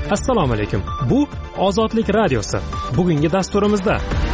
Assalomu alaykum. Bu Ozodlik radiosi. Bugungi dasturimizda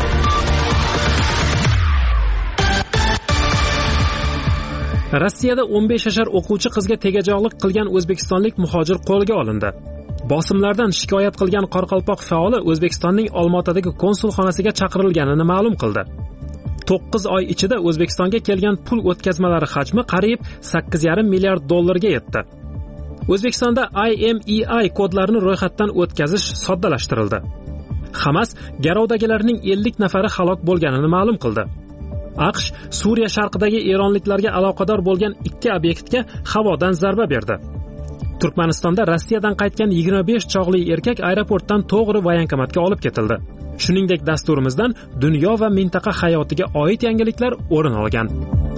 Rossiyada 15 yashar o'quvchi qizga tegajog'lik qilgan o'zbekistonlik muhojir qo'lga olindi. Bosimlardan shikoyat qilgan Qoraqalpoq faoli O'zbekistonning Olmaotadagi konsulxonasiga chaqirilganini ma'lum qildi. 9 oy ichida O'zbekistonga kelgan pul o'tkazmalari hajmi qariyb 8,5 milliard dollarga yetdi. O'zbekistonda IMEI kodlarini ro'yxatdan o'tkazish soddalashtirildi. Hamas garovdagilarning 50 nafari halok bo'lganini ma'lum qildi. AQSh Suriya sharqidagi eronliklarga aloqador bo'lgan 2 obyektga havodan zarba berdi. Turkmanistonda Rossiyadan qaytgan 25 chog'li erkak aeroportdan to'g'ri voyankomatga olib ketildi. Shuningdek, dasturimizdan dunyo va mintaqa hayotiga oid yangiliklar o'rin olgan.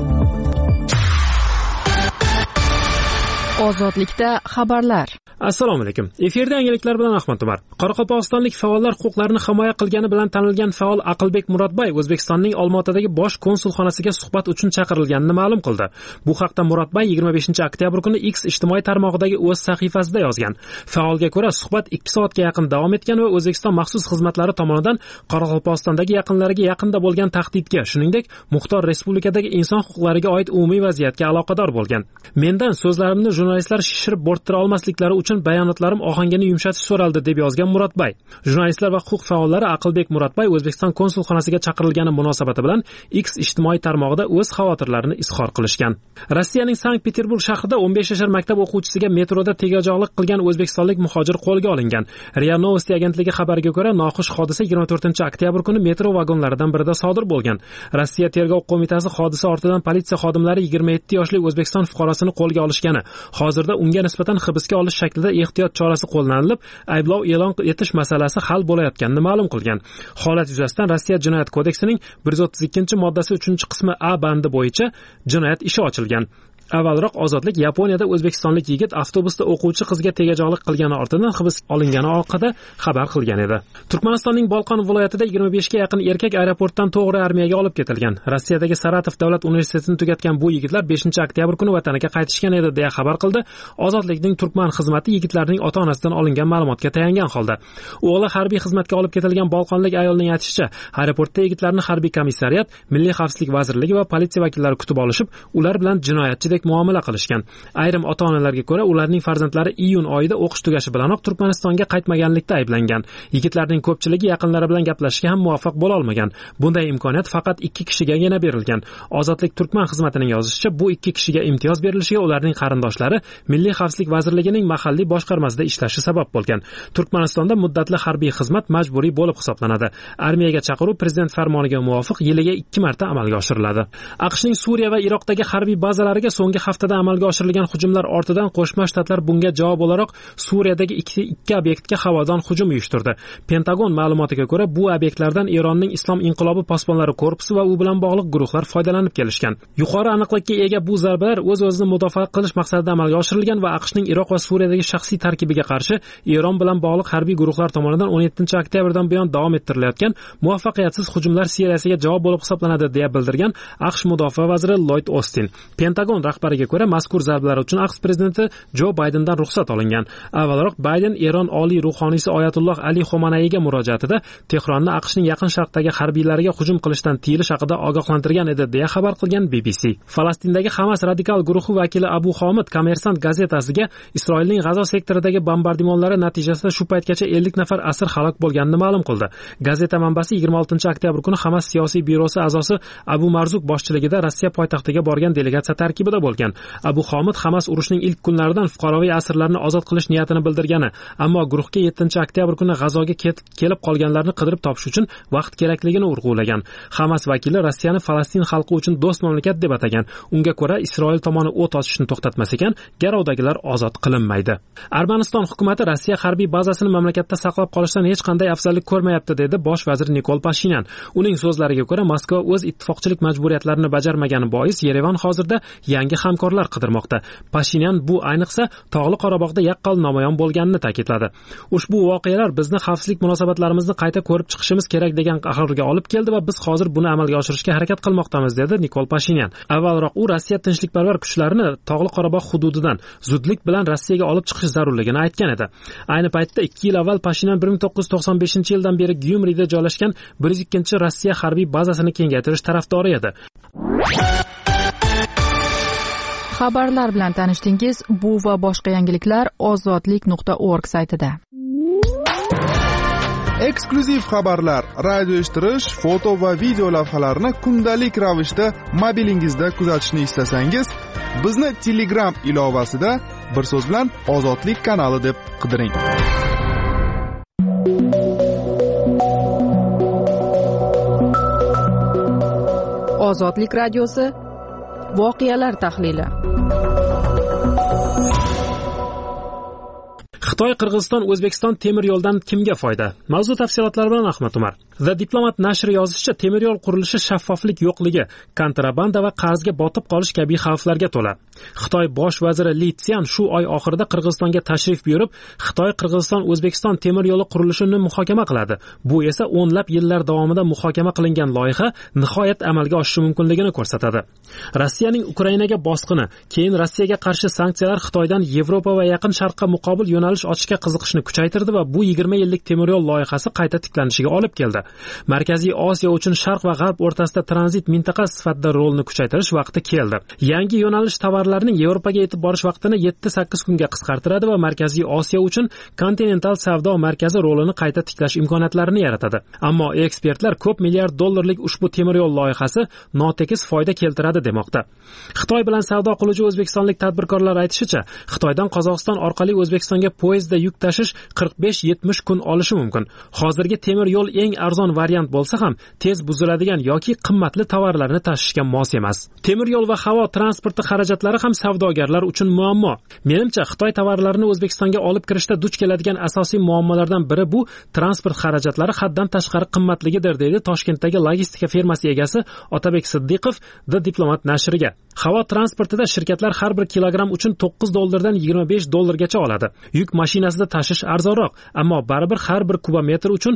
Ozodlikda xabarlar. Assalomu alaykum. Efirda yangiliklar bilan Ahmad Umar. Qoraqalpog'istonlik faollar huquqlarini himoya qilgani bilan tanilgan faol Aqlbek Murodbay O'zbekistonning Olmaotadagi bosh konsulxonasiga suhbat uchun chaqirilganini ma'lum qildi. Bu haqda Murodbay 25-oktyabr kuni X ijtimoiy tarmog'idagi o'z sahifasida yozgan. Faolga ko'ra, suhbat 2 soatga yaqin davom etgan va O'zbekiston maxsus xizmatlari tomonidan Qoraqalpog'istondagi yaqinlariga yaqinda bo'lgan tahdidga, shuningdek, muxtor respublikadagi inson huquqlariga oid umumiy vaziyatga aloqador bo'lgan. Mendan so'zlarimni jurnalistlar shishirib bo'rttira olmasliklari uchun bayonotlarim ohangini yumshatish so'raldi, deb yozgan Murodbay. Jurnalistlar va huquq faollari Aqlbek Murodbay O'zbekiston konsulxonasiga chaqirilgani munosabati bilan X ijtimoiy tarmog'ida o'z xavotirlarini izhor qilishgan. Rossiyaning Sankt-Peterburg shahrida 15 yashar maktab o'quvchisiga metroda tegajog'lik qilgan o'zbekistonlik muhojir qo'lga olingan. RIA Novosti agentligi xabariga ko'ra, noxush hodisa 24-oktyabr kuni metro vagonlaridan birida sodir bo'lgan. Rossiya tergov qo'mitasi hodisa ortidan politsiya xodimlari 27 yoshli O'zbekiston fuqarosini qo'lga olishgani, hozirda unga nisbatan hibsga olish shaklida ehtiyot chorasi qo'llanilib, ayblov e'lon etish masalasi hal bo'layotganini ma'lum qilgan. Holat yuzasidan Rossiya Jinoyat kodeksining 132-moddasi 3-qismi A bandi bo'yicha jinoyat ishi ochilgan. Avvalroq Ozodlik Yaponiyada o'zbekistonlik yigit avtobusda o'quvchi qizga tegajog'lik qilgani ortidan hibsga olingani haqida xabar qilgan edi. Turkmanistonning Bolqon viloyatida 25 ga yaqin erkak aeroportdan to'g'ri armiyaga olib ketilgan. Rossiyadagi Saratov davlat universitetini tugatgan bu yigitlar 5-oktyabr kuni vataniga qaytishgan edi, deya xabar qildi Ozodlikning Turkman xizmati yigitlarning ota-onasidan olingan ma'lumotga tayangan holda. O'g'li harbiy xizmatga olib ketilgan bolqonlik ayolning aytishicha, aeroportda yigitlarni harbiy komissariyat, Milliy xavfsizlik vazirligi va politsiya vakillari kutib olishib, ular bilan jinoyatchi muomala qilishgan. Ayrim ota-onalarga ko'ra, ularning farzandlari iyun oyida o'qish tugashi bilanoq Turkmanistonga qaytmaganlikda ayblangan. Yigitlarning ko'pchiligi yaqinlari bilan gaplashishga ham muvaffaq bo'la olmagan. Bunday imkoniyat faqat 2 kishigagina berilgan. Ozodlik Turkman xizmatining yozishicha, bu 2 kishiga imtiyoz berilishiga ularning qarindoshlari Milliy xavfsizlik vazirligining mahalliy boshqarmasida ishlashi sabab bo'lgan. Turkmanistonda muddatli harbiy xizmat majburiy bo'lib hisoblanadi. Armiyaga chaqiruv prezident farmoniga muvofiq yiliga 2 marta amalga oshiriladi. AQShning Suriya va Iroqdagi harbiy bazalariga so'nggi haftada amalga oshirilgan hujumlar ortidan Qo'shma Shtatlar bunga javob o'laroq Suriyadagi 2 obyektga havodan hujum uyushtirdi. Pentagon ma'lumotiga ko'ra, bu obyektlardan Eronning Islom inqilobi posbonlari korpusi va u bilan bog'liq guruhlar foydalanib kelishgan. Yuqori aniqlikka ega bu zarbalar o'z-o'zini mudofaa qilish maqsadida amalga oshirilgan va AQShning Iroq va Suriyadagi shaxsiy tarkibiga qarshi Eron bilan bog'liq harbiy guruhlar tomonidan 17-oktyabrdan buyon davom ettirilayotgan muvaffaqiyatsiz hujumlar seriyasiga javob bo'lib hisoblanadi, deya bildirgan AQSh mudofaa vaziri Lloyd Ostin. Pentagon rahbariga ko'ra, mazkur zarbalar uchun AQSh prezidenti Jo Baydendan ruxsat olingan. Avvalroq Bayden Eron oliy ruhoniysi Oyatulloh Ali Xomanayga murojaatida Tehronni AQShning yaqin sharqdagi harbiylariga hujum qilishdan tiyilish haqida ogohlantirgan edi, deya xabar qilgan BBC. Falastindagi Hamas radikal guruhi vakili Abu Homid Kommersant gazetasiga Isroilning G'azo sektoridagi bombardimonlari natijasida shu paytgacha 50 nafar asir halok bo'lganini ma'lum qildi. Gazeta manbasi 26-oktyabr kuni Hamas siyosiy byurosi a'zosi Abu Marzuk boshchiligida Rossiya poytaxtiga borgan delegatsiya tarkibida bo'lgan. Abu Homid Hamas urushning ilk kunlaridan fuqaroviy asirlarni ozod qilish niyatini bildirgani, ammo guruhga 7-oktyabr kuni G'azoga kelib qolganlarni qidirib topish uchun vaqt kerakligini urg'ulagan. Hamas vakili Rossiyani Falastin xalqi uchun do'st mamlakat deb atagan. Unga ko'ra, Isroil tomoni o't ochishni to'xtatmas ekan, garovdagilar ozod qilinmaydi. Armaniston hukumatı Rossiya harbiy bazasini mamlakatda saqlab qolishdan hech qanday afzallik ko'rmayapti, dedi bosh vazir Nikol Pashinyan. Uning so'zlariga ko'ra, Moskva o'z ittifoqchilik majburiyatlarini bajarmagani bois Yerevan hozirda yangi yangi hamkorlar qidirmoqda. Pashinyan bu ayniqsa Tog'li Qorabog'da yaqqol namoyon bo'lganini ta'kidladi. Ushbu voqealar bizni xavfsizlik munosabatlarimizni qayta ko'rib chiqishimiz kerak degan qarorga olib keldi va biz hozir buni amalga oshirishga harakat qilmoqdamiz, dedi Nikol Pashinyan. Avvalroq u Rossiya tinchlikparvar kuchlarini Tog'li Qorabog' hududidan zudlik bilan Rossiyaga olib chiqish zarurligini aytgan edi. Ayni paytda 2 yil avval Pashinyan 1995-yildan beri Gyumrida joylashgan 102-Rossiya harbiy bazasini kengaytirish tarafdori edi. Xabarlar bilan tanishdingiz. Bu va boshqa yangiliklar ozodlik.org saytida. Eksklyuziv xabarlar, radio eshittirish, foto va video lavhalarni kundalik ravishda mobilingizda kuzatishni istasangiz, bizni Telegram ilovasida bir so'z bilan Ozodlik kanali deb qidiring. Ozodlik radiosi voqealar tahlili. Xitoy, Qirg'iziston, O'zbekiston temir yo'ldan kimga foyda? Mavzu tafsilotlari bilan Ahmad Umar. The Diplomat nashri yozishicha, temir yo'l qurilishi shaffoflik yo'qligi, kontrabanda va qarzga botib qolish kabi xavflarga to'la. Xitoy bosh vaziri Li Tsian shu oy oxirida Qirg'izistonga tashrif buyurib, Xitoy, Qirg'iziston, O'zbekiston temir yo'li qurilishini muhokama qiladi. Bu esa o'nlab yillar davomida muhokama qilingan loyiha nihoyat amalga oshishi mumkinligini ko'rsatadi. Rossiyaning Ukrainaga bosqini, keyin Rossiyaga qarshi sanksiyalar Xitoydan Yevropa va Yaqin Sharqqa muqobil yo'nalish ochishga qiziqishni kuchaytirdi va bu 20 yillik temir yo'l loyihasi qayta tiklanishiga olib keldi. Markaziy Osiyo uchun Sharq va G'arb o'rtasida tranzit mintaqa sifatida rolni kuchaytirish vaqti keldi. Yangi yo'nalish tovarlarning Yevropaga yetib borish vaqtini 7-8 kunga qisqartiradi va Markaziy Osiyo uchun kontinental savdo markazi rolini qayta tiklash imkoniyatlarini yaratadi. Ammo ekspertlar ko'p milliard dollarlik ushbu temir yo'l loyihasi notekis foyda keltiradi demoqda. Xitoy bilan savdo qiluvchi o'zbekistonlik tadbirkorlar aytishicha, Xitoydan Qozog'iston orqali O'zbekistonga poyezdda yuk tashish 45-70 kun olishi mumkin. Hozirgi temir yo'l eng arzon variant bo'lsa ham tez buziladigan yoki qimmatli tovarlarni tashishga mos emas. Temir yo'l va havo transporti xarajatlari ham savdogarlar uchun muammo. Menimcha, Xitoy tovarlarini O'zbekistonga olib kirishda duch keladigan asosiy muammolardan biri bu transport xarajatlari haddan tashqari qimmatligidir, deydi Toshkentdagi logistika firmasi egasi Otabek Siddiqov The Diplomat nashriga. Havo transportida shirkatlar har bir kilogramm uchun $9 dan $25 oladi. Yuk mashinasida tashish arzonroq, ammo baribir har bir kubometr uchun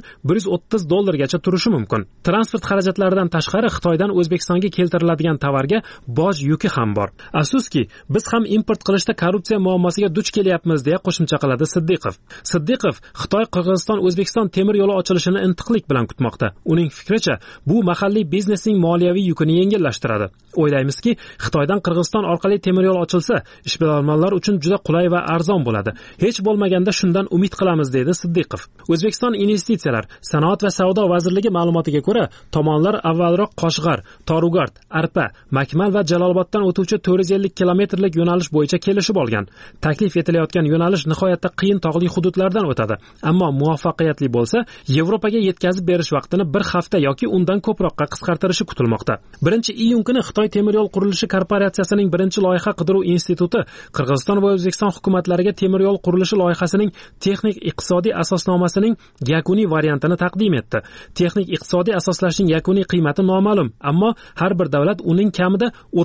$130 turishi mumkin. Transport xarajatlaridan tashqari Xitoydan O'zbekistonga keltiriladigan tovarga boj yuki ham bor. Afsuski, biz ham import qilishda korrupsiya muammosiga duch kelyapmiz, deya qo'shimcha qiladi Siddiqov. Siddiqov Xitoy, Qirg'iziston, O'zbekiston temir yo'li ochilishini intiqlik bilan kutmoqda. Uning fikricha, bu mahalliy biznesning moliyaviy yukini yengillashtiradi. O'ylaymizki, Xitoydan Qirg'iziston orqali temir yo'l ochilsa, ishbilarmonlar uchun juda qulay va arzon bo'ladi. Hech bo'lmaganda shundan umid qilamiz, deydi Siddiqov. O'zbekiston investitsiyalar, sanoat va savdo vazirligi ma'lumotiga ko'ra, tomonlar avvalroq Qo'shg'ar, Torugard, Arpa, Makmal va Jaloloboddan o'tuvchi 450 kilometrlik yo'nalish bo'yicha kelishib olgan. Taklif etilayotgan yo'nalish nihoyatda qiyin tog'li hududlardan o'tadi. Ammo muvaffaqiyatli bo'lsa, Yevropaga yetkazib berish vaqtini bir hafta yoki undan ko'proqqa qisqartirishi kutilmoqda. 1-iyun kuni Xitoy temir yo'l qurilishi korporatsiyasining birinchi loyiha qidiruv instituti Qirg'iziston va O'zbekiston hukumatlariga temir yo'l qurilishi loyihasining texnik iqtisodiy asosnomasining yakuniy variantini taqdim etdi. Texnik iqtisodiy asoslashning yakuniy qiymati noma'lum, ammo har bir davlat uning kamida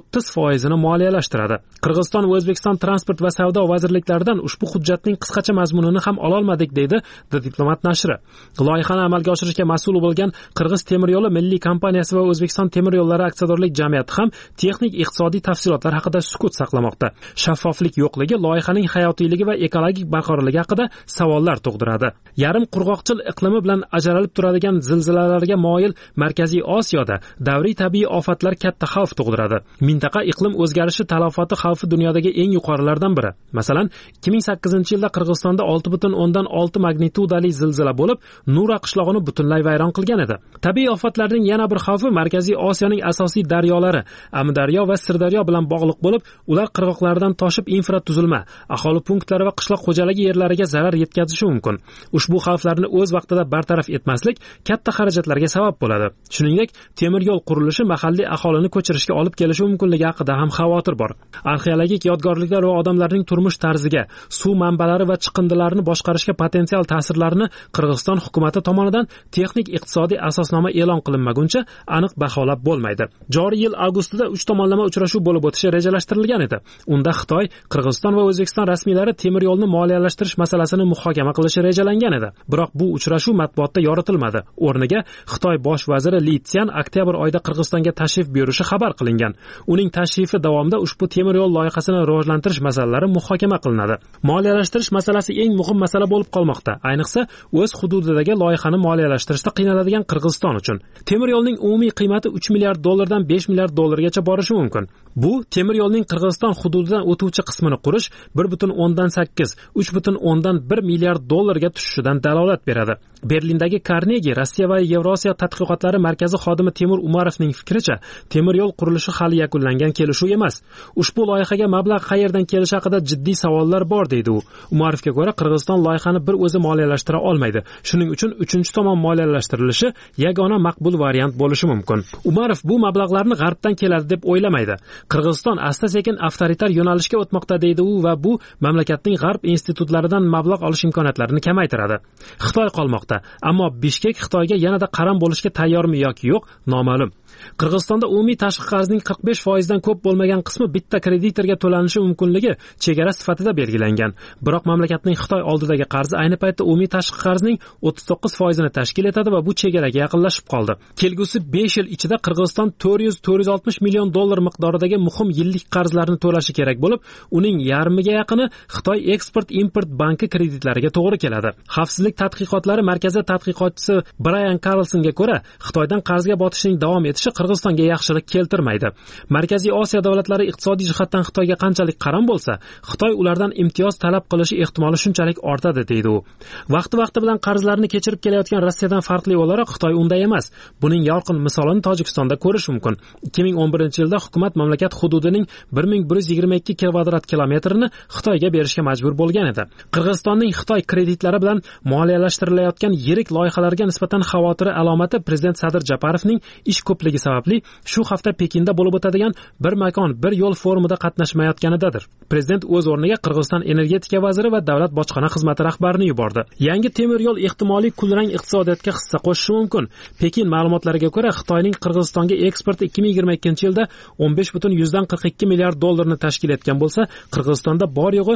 30% ni moliyalashtiradi. Qirg'iziston va O'zbekiston transport va savdo vazirliklaridan ushbu hujjatning qisqacha mazmunini ham ola olmadik, deydi The Diplomat nashri. Loyihani amalga oshirishga mas'ul bo'lgan Qirg'iz temir yo'li milliy kompaniyasi va O'zbekiston temir yo'llari aksiyadorlik jamiyati ham texnik iqtisodiy tafsilotlar haqida sukut saqlamoqda. Shaffoflik yo'qligi loyihaning hayotiyligi va ekologik barqarorligi haqida savollar tug'diradi. Yarim qurg'oqchil iqlimi bilan ajralib turadigan zilzilalarga moyil Markaziy Osiyoda davriy tabiiy ofatlar katta xavf tug'diradi. Mintaqa iqlim o'zgarishi talafoti xavfi dunyodagi eng yuqorilardan biri. Masalan, 2008-yilda Qirg'izistonda 6.6 magnitudali zilzila bo'lib, Nura qishlog'ini butunlay vayron qilgan edi. Tabiiy ofatlarning yana bir xavfi Markaziy Osiyoning asosiy daryolari Amudaryo va Sirdaryo bilan bog'liq bo'lib, ular qirg'oqlaridan toshib infratuzilma, aholi punktlari va qishloq xo'jaligi yerlariga zarar yetkazishi mumkin. Ushbu xavflarni o'z vaqtida bartaraf etmaslik katta xarajatlarga sabab bo'ladi. Shuningdek, temir yo'l qurilishi mahalliy aholini ko'chirishga olib kelishi mumkinligi haqida ham xavotir bor. Arxeologik yodgorliklar va odamlarning turmush tarziga, suv manbalari va chiqindilarni boshqarishga potensial ta'sirlarini Qirg'iziston hukumati tomonidan texnik iqtisodiy asosnoma e'lon qilinmaguncha aniq baholab bo'lmaydi. Joriy yil avgustida 3 tomonlama uchrashuv bo'lib o'tishi rejalashtirilgan edi. Unda Xitoy, Qirg'iziston va O'zbekiston rasmiylari temir yo'lni moliyalashtirish masalasini muhokama qilishi rejalangan edi. Biroq bu uchrashuv matbuotda yoritilmadi. O'rniga Xitoy bosh vaziri Li Tsian oktyabr oyida Qirg'izistonga tashrif buyurishi xabar qilingan. Uning tashrifi davomida ushbu temir yo'l loyihasini rivojlantirish masalalari muhokama qilinadi. Moliyalashtirish masalasi eng muhim masala bo'lib qolmoqda. Ayniqsa, o'z hududidagi loyihani moliyalashtirishda qiynaladigan Qirg'iziston uchun. Temir yo'lning umumiy qiymati 3 milliard dollardan 5 milliard dollargacha borishi mumkin. Bu temir yo'lning Qirg'iziston hududidan o'tuvchi qismini qurish 1.8, 3.1 milliard dollarga tushishidan dalolat beradi. Berlindagi Carnegie Rossiya va Yevrosiyo tadqiqotlari markazi xodimi Temur Umarovning fikricha, temir yo'l qurilishi hali yakunlangan kelishuv emas. Ushbu loyihaga mablag' qayerdan kelishi haqida jiddiy savollar bor deydi u. Umarovga ko'ra, Qirg'iziston loyihani bir o'zi moliyalashtira olmaydi. Shuning uchun uchinchi tomon moliyalashtirilishi yagona maqbul variant bo'lishi mumkin. Umarov bu mablag'larni g'arbdan keladi deb o'ylamaydi. Qirg'iziston asta-sekin avtoritar yo'nalishga o'tmoqda deydi u va bu mamlakatning g'arb institutlaridan mablag' olish imkoniyatlarini kamaytiradi. Xitoy qolmoqda, ammo Bishkek Xitoyga yanada qaram bo'lishga tayyormi yoki yo'q, noma'lum. Qirg'izistonda umumiy tashqi qarzning 45% dan ko'p bo'lmagan qismi bitta kreditorga to'lanishi mumkinligi chegara sifatida belgilangan. Biroq mamlakatning Xitoy oldidagi qarzi ayni paytda umumiy tashqi qarzning 39% ni tashkil etadi va bu chegaraga yaqinlashib qoldi. Kelgusi 5 yil ichida Qirg'iziston 400-460 million dollar miqdoridagi muhim yillik qarzlarni to'lashi kerak bo'lib, uning yarmiga yaqini Xitoy Eksport-Import banki kreditlariga to'g'ri keladi. Xavfsizlik tadqiqotlari markazi tadqiqotchisi Brian Carlsonga ko'ra, Xitoydan qarzga botishning davom etishi Qirg'izistonga yaxshilik keltirmaydi. Markaziy Osiyo davlatlari iqtisodiy jihatdan Xitoyga qanchalik qaram bo'lsa, Xitoy ulardan imtiyoz talab qilishi ehtimoli shunchalik ortadi deydi u. Vaqti bilan qarzlarni kechirib kelayotgan Rossiyadan farqli o'laroq Xitoy unday emas. Buning yorqin misolini Tojikistonda ko'rish mumkin. 2011-yilda hukumat mamlakat hududining 1122 kvadrat kilometrini Xitoyga berishga majbur bo'lgan edi. Qirg'izistonning Xitoy kreditlari bilan moliyalashtiriladigan yirik loyihalarga nisbatan xavotiri alomati prezident Sadir Japarovning ish ko'pligi sababli shu hafta Pekinda bo'lib o'tadigan bir makon, bir yo'l forumida qatnashmayotganidadir. Prezident o'z o'rniga Qirg'iziston energetika vaziri va davlat bojxona xizmati rahbarini yubordi. Yangi temir yo'l ehtimoliy kulrang iqtisodiyotga hissa qo'shishi mumkin. Pekin ma'lumotlariga ko'ra, Xitoyning Qirg'izistonga eksporti 2022-yilda 15.42 milliard dollarni tashkil etgan bo'lsa, Qirg'izistonda bor yo'g'i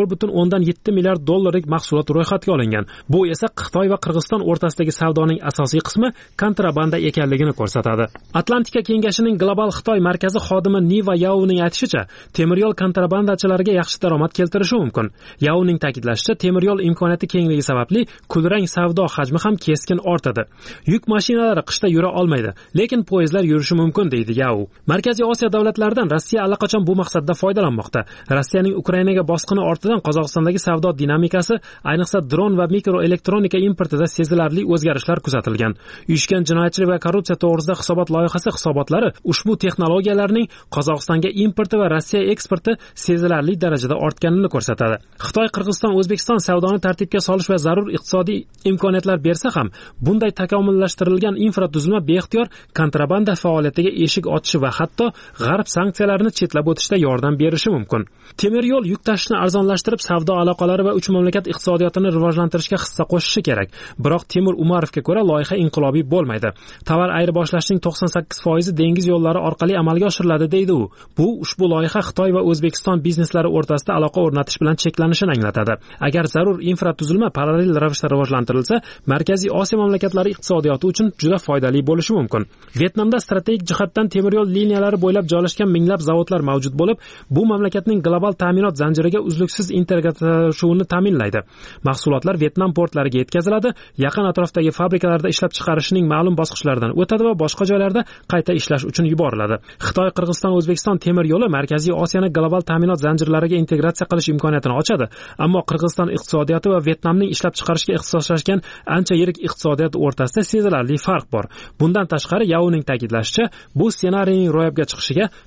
4.7 milliard dollarlik mahsulot ro'yxatga olingan. Bu esa Xitoy va Qirg'iziston o'rtasidagi savdoning asosiy qismi kontrabanda ekanligini ko'rsatadi. Atlantika kengashining global Xitoy markazi xodimi Niva Yaoning aytishicha, temir yo'l kontrabandachilariga yaxshi daromad keltirishi mumkin. Yaoning ta'kidlashicha, temir yo'l imkoniyati kengligi sababli kulrang savdo hajmi ham keskin ortadi. Yuk mashinalari qishda yura olmaydi, lekin poyezdlar yurishi mumkin deydi Yao. Markaziy Osiyo davlatlaridan Rossiya allaqachon bu maqsadda foydalanmoqda. Rossiyaning Ukrainaga bosqini ortidan Qozog'istondagi savdo dinamikasi, ayniqsa dron va mikroelektronika importida sezilarli o'zgarishlar kuzatilgan. Uyushgan jinoyatchilik va korrupsiya to'g'risida hisobot loyihasi hisobotlari ushbu texnologiyalarning Qozog'istonga importi va Rossiya eksporti sezilarli darajada ortganini ko'rsatadi. Xitoy, Qirg'iziston, O'zbekiston savdoni tartibga solish va zarur iqtisodiy imkoniyatlar bersa ham, bunday takomillashtirilgan infratuzilma beixtiyor kontrabanda faoliyatiga eshik ochishi va hatto g'arb sanksiyalarini chetlab o'tishda yordam berishi mumkin. Temir yo'l yuk tashishni arzonlashtirib, savdo aloqalari va uch mamlakat iqtisodiyotini rivojlantirishga hissa qo'shishi kerak. Biroq Temur Umarovga ko'ra, loyiha inqilobiy bo'lmaydi. Tovar ayirboshlashning 98% dengiz yo'llari orqali amalga oshiriladi deydi u. Bu ushbu loyiha Xitoy va O'zbekiston bizneslari o'rtasida aloqa o'rnatish bilan cheklanishini anglatadi. Agar zarur infratuzilma parallel ravishda rivojlantirilsa, Markaziy Osiyo mamlakatlari iqtisodiyoti uchun juda foydali bo'lishi mumkin. Vyetnamda strategik jihatdan temir yo'l liniyalari bo'ylab joylashgan minglab zavodlar mavjud bo'lib, bu mamlakatning global ta'minot zanjiriga uzluksiz integratsiyasini ta'minlaydi. Mahsulotlar Vyetnam portlariga yetkaziladi, yaqin atrofdagi fabrikalarda ishlab chiqarishning ma'lum bosqichlaridan o'tadi va boshqa joylarda qayta ishlash uchun yuboriladi. Xitoy, Qirg'iziston, O'zbekiston temir yo'li Markaziy Osiyoni global ta'minot zanjirlariga integratsiya qilish imkoniyatini ochadi, ammo Qirg'iziston iqtisodiyoti va Vyetnamning ishlab chiqarishga ixtisoslashgan ancha yirik iqtisodiyot o'rtasida sezilarli farq bor. Bundan tashqari, Yaoning ta'kidlashicha, bu ssenariyning ro'yobga chiqishiga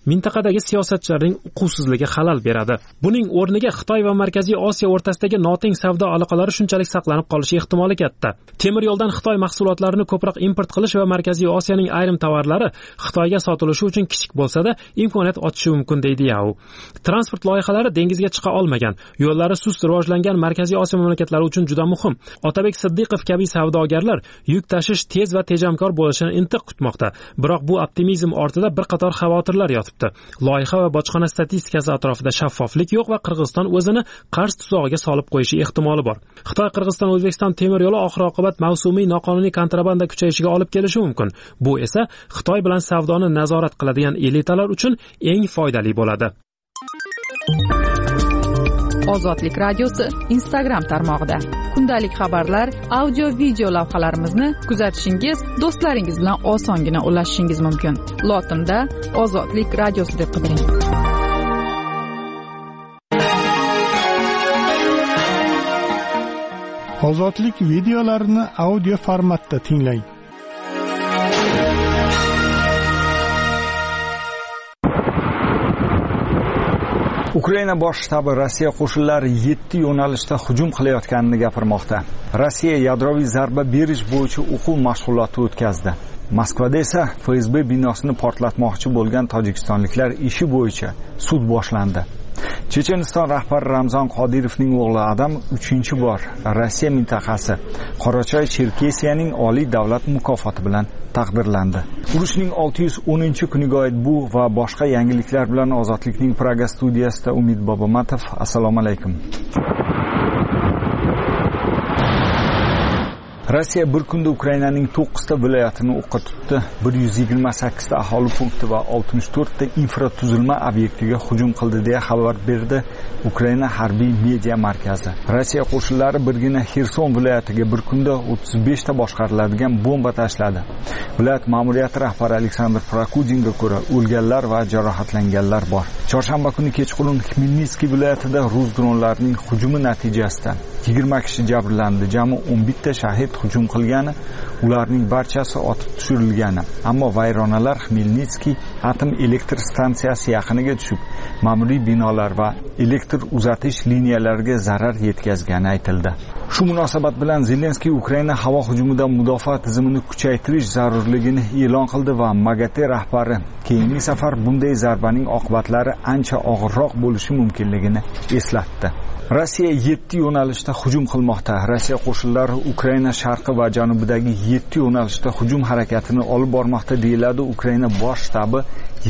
mintaqadagi siyosatchilarning uquvsizligi xalal beradi. Buning o'rniga Xitoy va Markaziy Osiyo o'rtasidagi noteng savdo aloqalari shunchalik saqlanib qolishi ehtimoli katta. Temir yo'ldan Xitoy mahsulotlarini ko'proq import qilish va Markaziy Osiyoning ayrim tovarlari Xitoyga sotilishi uchun kichik bo'lsa-da, imkoniyat ochishi mumkin deydi Yao. Transport loyihalari dengizga chiqa olmagan, yo'llari sust rivojlangan Markaziy Osiyo mamlakatlari uchun juda muhim. Otabek Siddiqov kabi savdogarlar yuk tashish tez va tejamkor bo'lishini intiq kutmoqda. Biroq bu optimizm ortida bir qator xavotirlar yotibdi. Loyiha va bojxona statistikasi atrofida shaffoflik yo'q va Qirg'iziston o'zini qarz tuzog'iga solib qo'yishi ehtimoli bor. Xitoy Qirg'iziston O'zbekiston temir yo'li oxir-oqibat mavsumiy noqonuniy kontrabanda kuchayishiga olib kelishi mumkin. Bu esa Xitoy bilan savdoni nazorat qiladigan elitalar uchun eng foydali bo'ladi. Ozodlik radiosi Instagram tarmog'ida kundalik xabarlar, audio-video lavhalarimizni kuzatishingiz, do'stlaringiz bilan osongina ulashishingiz mumkin. Lotinda Ozodlik radiosi deb qidiring. Ozodlik videolarini audio formatda tinglang. Ukraina bosh shtabi Rossiya qo'shinlari 7 yo'nalishda hujum qilayotganini gapirmoqda. Rossiya yadroviy zarba berish bo'yicha o'quv mashg'uloti o'tkazdi. Moskvada esa FSB binosini portlatmoqchi bo'lgan tojikistonliklar ishi bo'yicha sud boshlandi. Checheniston rahbari Ramzan Qodirovning o'g'li Adam 3-bor Rossiya mintaqasi Qorachoy-Cherkesiyaning oliy davlat mukofoti bilan taqdirlandi. Urushning 610-kuniga oid bu va boshqa yangiliklar bilan Ozodlikning Praga studiyasida Umid Bobomatov. Assalomu alaykum. Rossiya bir kunda Ukrainaning 9 ta viloyatini o'qqa tutdi. 128 ta aholi punkti va 64 ta infratuzilma obyektiga hujum qildi deya xabar berdi Ukraina harbiy media markazi. Rossiya qo'shinlari birgina Xerson viloyatiga bir kunda 35 ta boshqariladigan bomba tashladi. Viloyat ma'muriyati rahbari Aleksandr Prokudinga ko'ra o'lganlar va jarohatlanganlar bor. Chorshanba kuni kechqurun Xmelnitskiy viloyatida rus dronlarining hujumi natijasida 20 kishi jabrlandi. Jami 11 ta shahid hujum qilgani, ularning barchasi otib tushirilgani. Ammo vayronalar Xmelnitskiy atom elektr stansiyasi yaqiniga tushib, ma'muriy binolar va elektr uzatish liniyalariga zarar yetkazgani aytildi. Shu munosabat bilan Zelenskiy Ukraina havo hujumidan mudofaa tizimini kuchaytirish zarurligini e'lon qildi va MAGATE rahbari keyingi safar bunday zarbaning oqibatlari ancha og'irroq bo'lishi mumkinligini eslatdi. Rossiya 7 yo'nalishda hujum qilmoqda. Rossiya qo'shinlari Ukraina sharqi va janubidagi 7 yo'nalishda hujum harakatini olib bormoqda deyiladi Ukraina bosh shtabi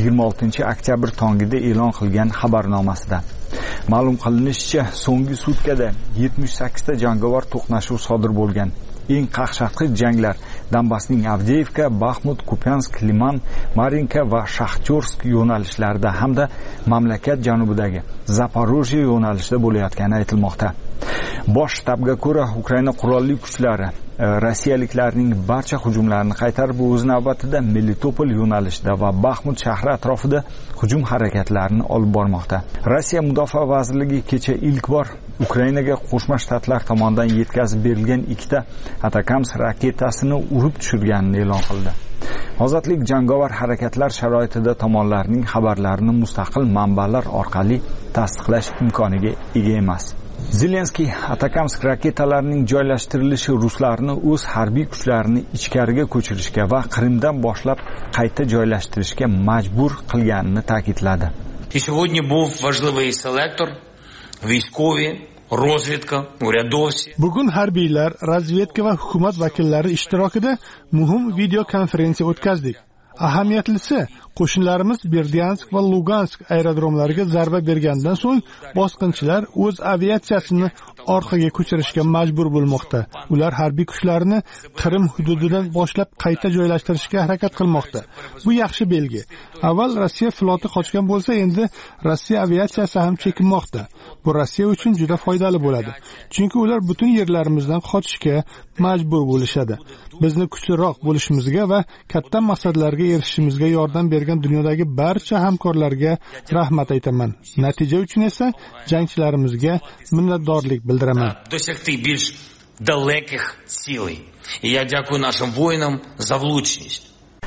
26 oktyabr tongida e'lon qilgan xabarnomasida. Ma'lum qilinishicha, so'nggi sutkada 78 ta jangovar to'qnashuv sodir bo'lgan. Eng qaqshatqich janglar Donbassning Avdeyevka, Baxmut, Kupiansk, Liman, Marinka va Shaxtyorsk yo'nalishlarida hamda mamlakat janubidagi Zaporojye yo'nalishida bo'layotgani aytilmoqda. Bosh shtabga ko'ra, Ukraina qurolli kuchlari rossiyaliklarning barcha hujumlarini qaytarib, o'z navbatida Melitopol yo'nalishida va Baxmut shahri atrofida hujum harakatlarini olib bormoqda. Rossiya mudofaa vazirligi kecha ilk bor Ukrainaga Qo'shma Shtatlar tomonidan yetkazib berilgan 2 ta Atakams raketasini urib tushirganini e'lon qildi. Ozodlik jangovar harakatlar sharoitida tomonlarning xabarlarini mustaqil manbalar orqali tasdiqlash imkoniga ega emas. Zelenskiy Atakamsk raketalarining joylashtirilishi ruslarni o'z harbiy kuchlarini ichkariga ko'chirishga va Qrimdan boshlab qayta joylashtirishga majbur qilganini ta'kidladi. Сьогодні був важливий селектор, військові, розвідка, урядовці. Bugun harbiylar, razvedka va hukumat vakillari ishtirokida muhim video konferensiya o'tkazdik. Ahamiyatlisi, qo'shinlarimiz Berdyansk va Lugansk aerodromlariga zarba bergandan so'ng bosqinchilar o'z aviatsiyasini orqaga ko'chirishga majbur bo'lmoqda. Ular harbiy kuchlarini Qrim hududidan boshlab qayta joylashtirishga harakat qilmoqda. Bu yaxshi belgi. Avval Rossiya floti qochgan bo'lsa, endi Rossiya aviatsiyasi ham chekinmoqda. Bu Rossiya uchun juda foydali bo'ladi. Chunki ular butun yerlarimizdan qochishga majbur bo'lishadi. Bizni kuchliroq bo'lishimizga va katta maqsadlarga erishishimizga yordam bergan dunyodagi barcha hamkorlarga rahmat aytaman. Natija uchun esa jangchilarimizga minnatdorlik bildiraman. Досягти більш далеких цілей. І я дякую нашим воїнам за влучність.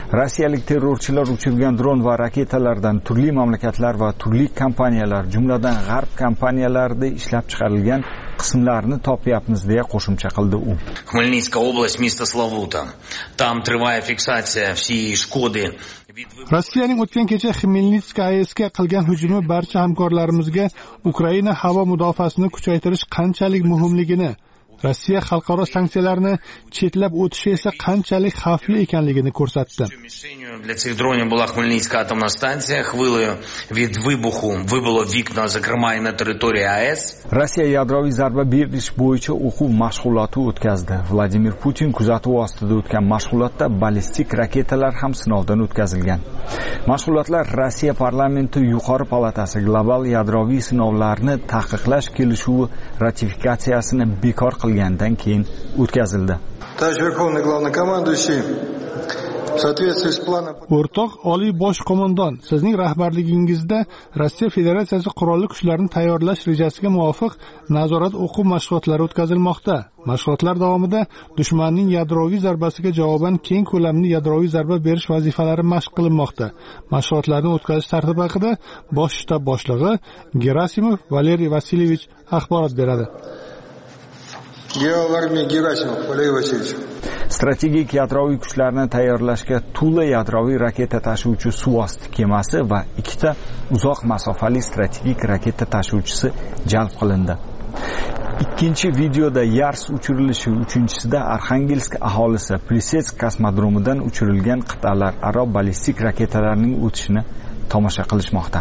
Rossiyalik terrorchilar uchirgan dron va raketalardan turli mamlakatlar va turli kompaniyalar, jumladan G'arb kompaniyalarida ishlab chiqarilgan qismlarni topyapmiz deya qo'shimcha qildi u. Хмельницкая область, место Славута. Там триває фіксація всієї шкоди. Rossiyaning o'tgan kecha Xmelnitska AESga qilgan hujumi barcha hamkorlarimizga Ukraina havo mudofaasini kuchaytirish qanchalik muhimligini, Rossiya xalqaro sanksiyalarni chetlab o'tishi esa qanchalik xavfli ekanligini ko'rsatdi. Для цих дронів була Хмельницька атомна станція. Хвилею від вибуху вибило вікна, зокрема і на території АЕС. Rossiya yadroviy zarba berish bo'yicha o'quv mashg'uloti o'tkazdi. Vladimir Putin kuzatuv ostida o'tgan mashg'ulotda ballistik raketalar ham sinovdan o'tkazilgan. Mashg'ulotlar Rossiya parlamenti yuqori palatasi global yadroviy sinovlarni taqiqlash kelishuvi ratifikatsiyasini bekor qilgandan keyin o'tkazildi. O'rtoq Oliy bosh qo'mondon, sizning rahbarligingizda Rossiya Federatsiyasi qurolli kuchlarini tayyorlash rejasiga muvofiq nazorat o'quv mashg'ulotlari o'tkazilmoqda. Mashg'ulotlar davomida dushmanning yadroviy zarbasiga javoban keng ko'lamli yadroviy zarba berish vazifalari mashq qilinmoqda. Mashg'ulotlarni o'tkazish tartibi haqida bosh shtab boshlig'i Gerasimov Valeriy Vasilyevich axborot beradi. Strategik yadroviy kuchlarni tayyorlashga Tula yadroviy raketa tashuvchi suvosti kemasi va 2 ta uzoq masofali strategik raketa tashuvchisi jalb qilindi. Ikkinchi videoda Yars uchirilishi, uchinchisida Arxangelsk aholisi Plisetsk kosmodromidan uchirilgan qit'alar aro ballistik raketalarning o'tishini tomosha qilishmoqda.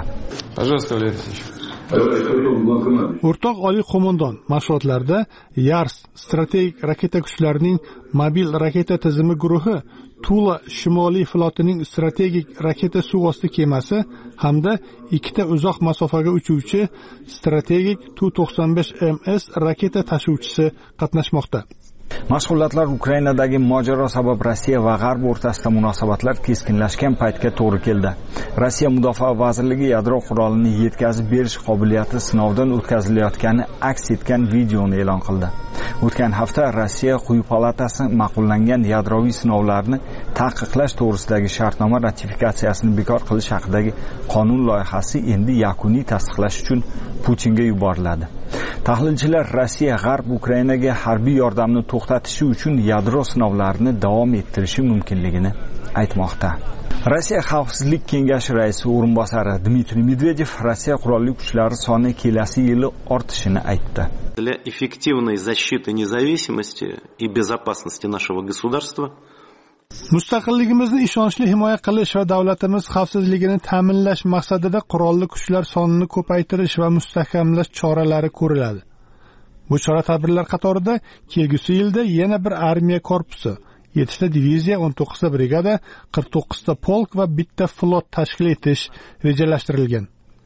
O'rtoq Oliy qo'mondon, mashg'ulotlarda Yars strategik raketa kuchlarining mobil raketa tizimi guruhi, Tula shimoliy flotining strategik raketa suvosti kemasi hamda 2 ta uzoq masofaga uchuvchi strategik Tu-95MS raketa tashuvchisi qatnashmoqda. Mashg'ulotlar Ukrainadagi mojaro sabab Rossiya va G'arb o'rtasida munosabatlar keskinlashgan paytga to'g'ri keldi. Rossiya Mudofaa vazirligi yadro qurolini yetkazib berish qobiliyati sinovdan o'tkazilayotgani aks etgan videoni e'lon qildi. O'tgan hafta Rossiya quyi palatasi ma'qullangan yadroviy sinovlarni taqiqlash to'g'risidagi shartnoma ratifikatsiyasini bekor qilish haqidagi qonun loyihasi endi yakuniy tasdiqlash uchun Putinga yuboriladi. Tahlilchilar Rossiya G'arb Ukrainaga harbiy yordamni to'xtatishi uchun yadro sinovlarini davom ettirishi mumkinligini aytmoqda. Rossiya Xavfsizlik kengashi raisi o'rinbosari Dmitriy Medvedev Rossiya qurolli kuchlari soni kelasi yili ortishini aytdi. Для эффективной защиты независимости и безопасности нашего государства Mustaqilligimizni ishonchli himoya qilish va davlatimiz xavfsizligini ta'minlash maqsadida qurolli kuchlar sonini ko'paytirish va mustahkamlash choralari ko'riladi. Bu chora-tadbirlar qatorida kelgusi yilda yana bir armiya korpusi, 7 ta diviziya, 19 ta brigada, 49 ta polk va 1 ta flot tashkil etish rejalashtirilgan.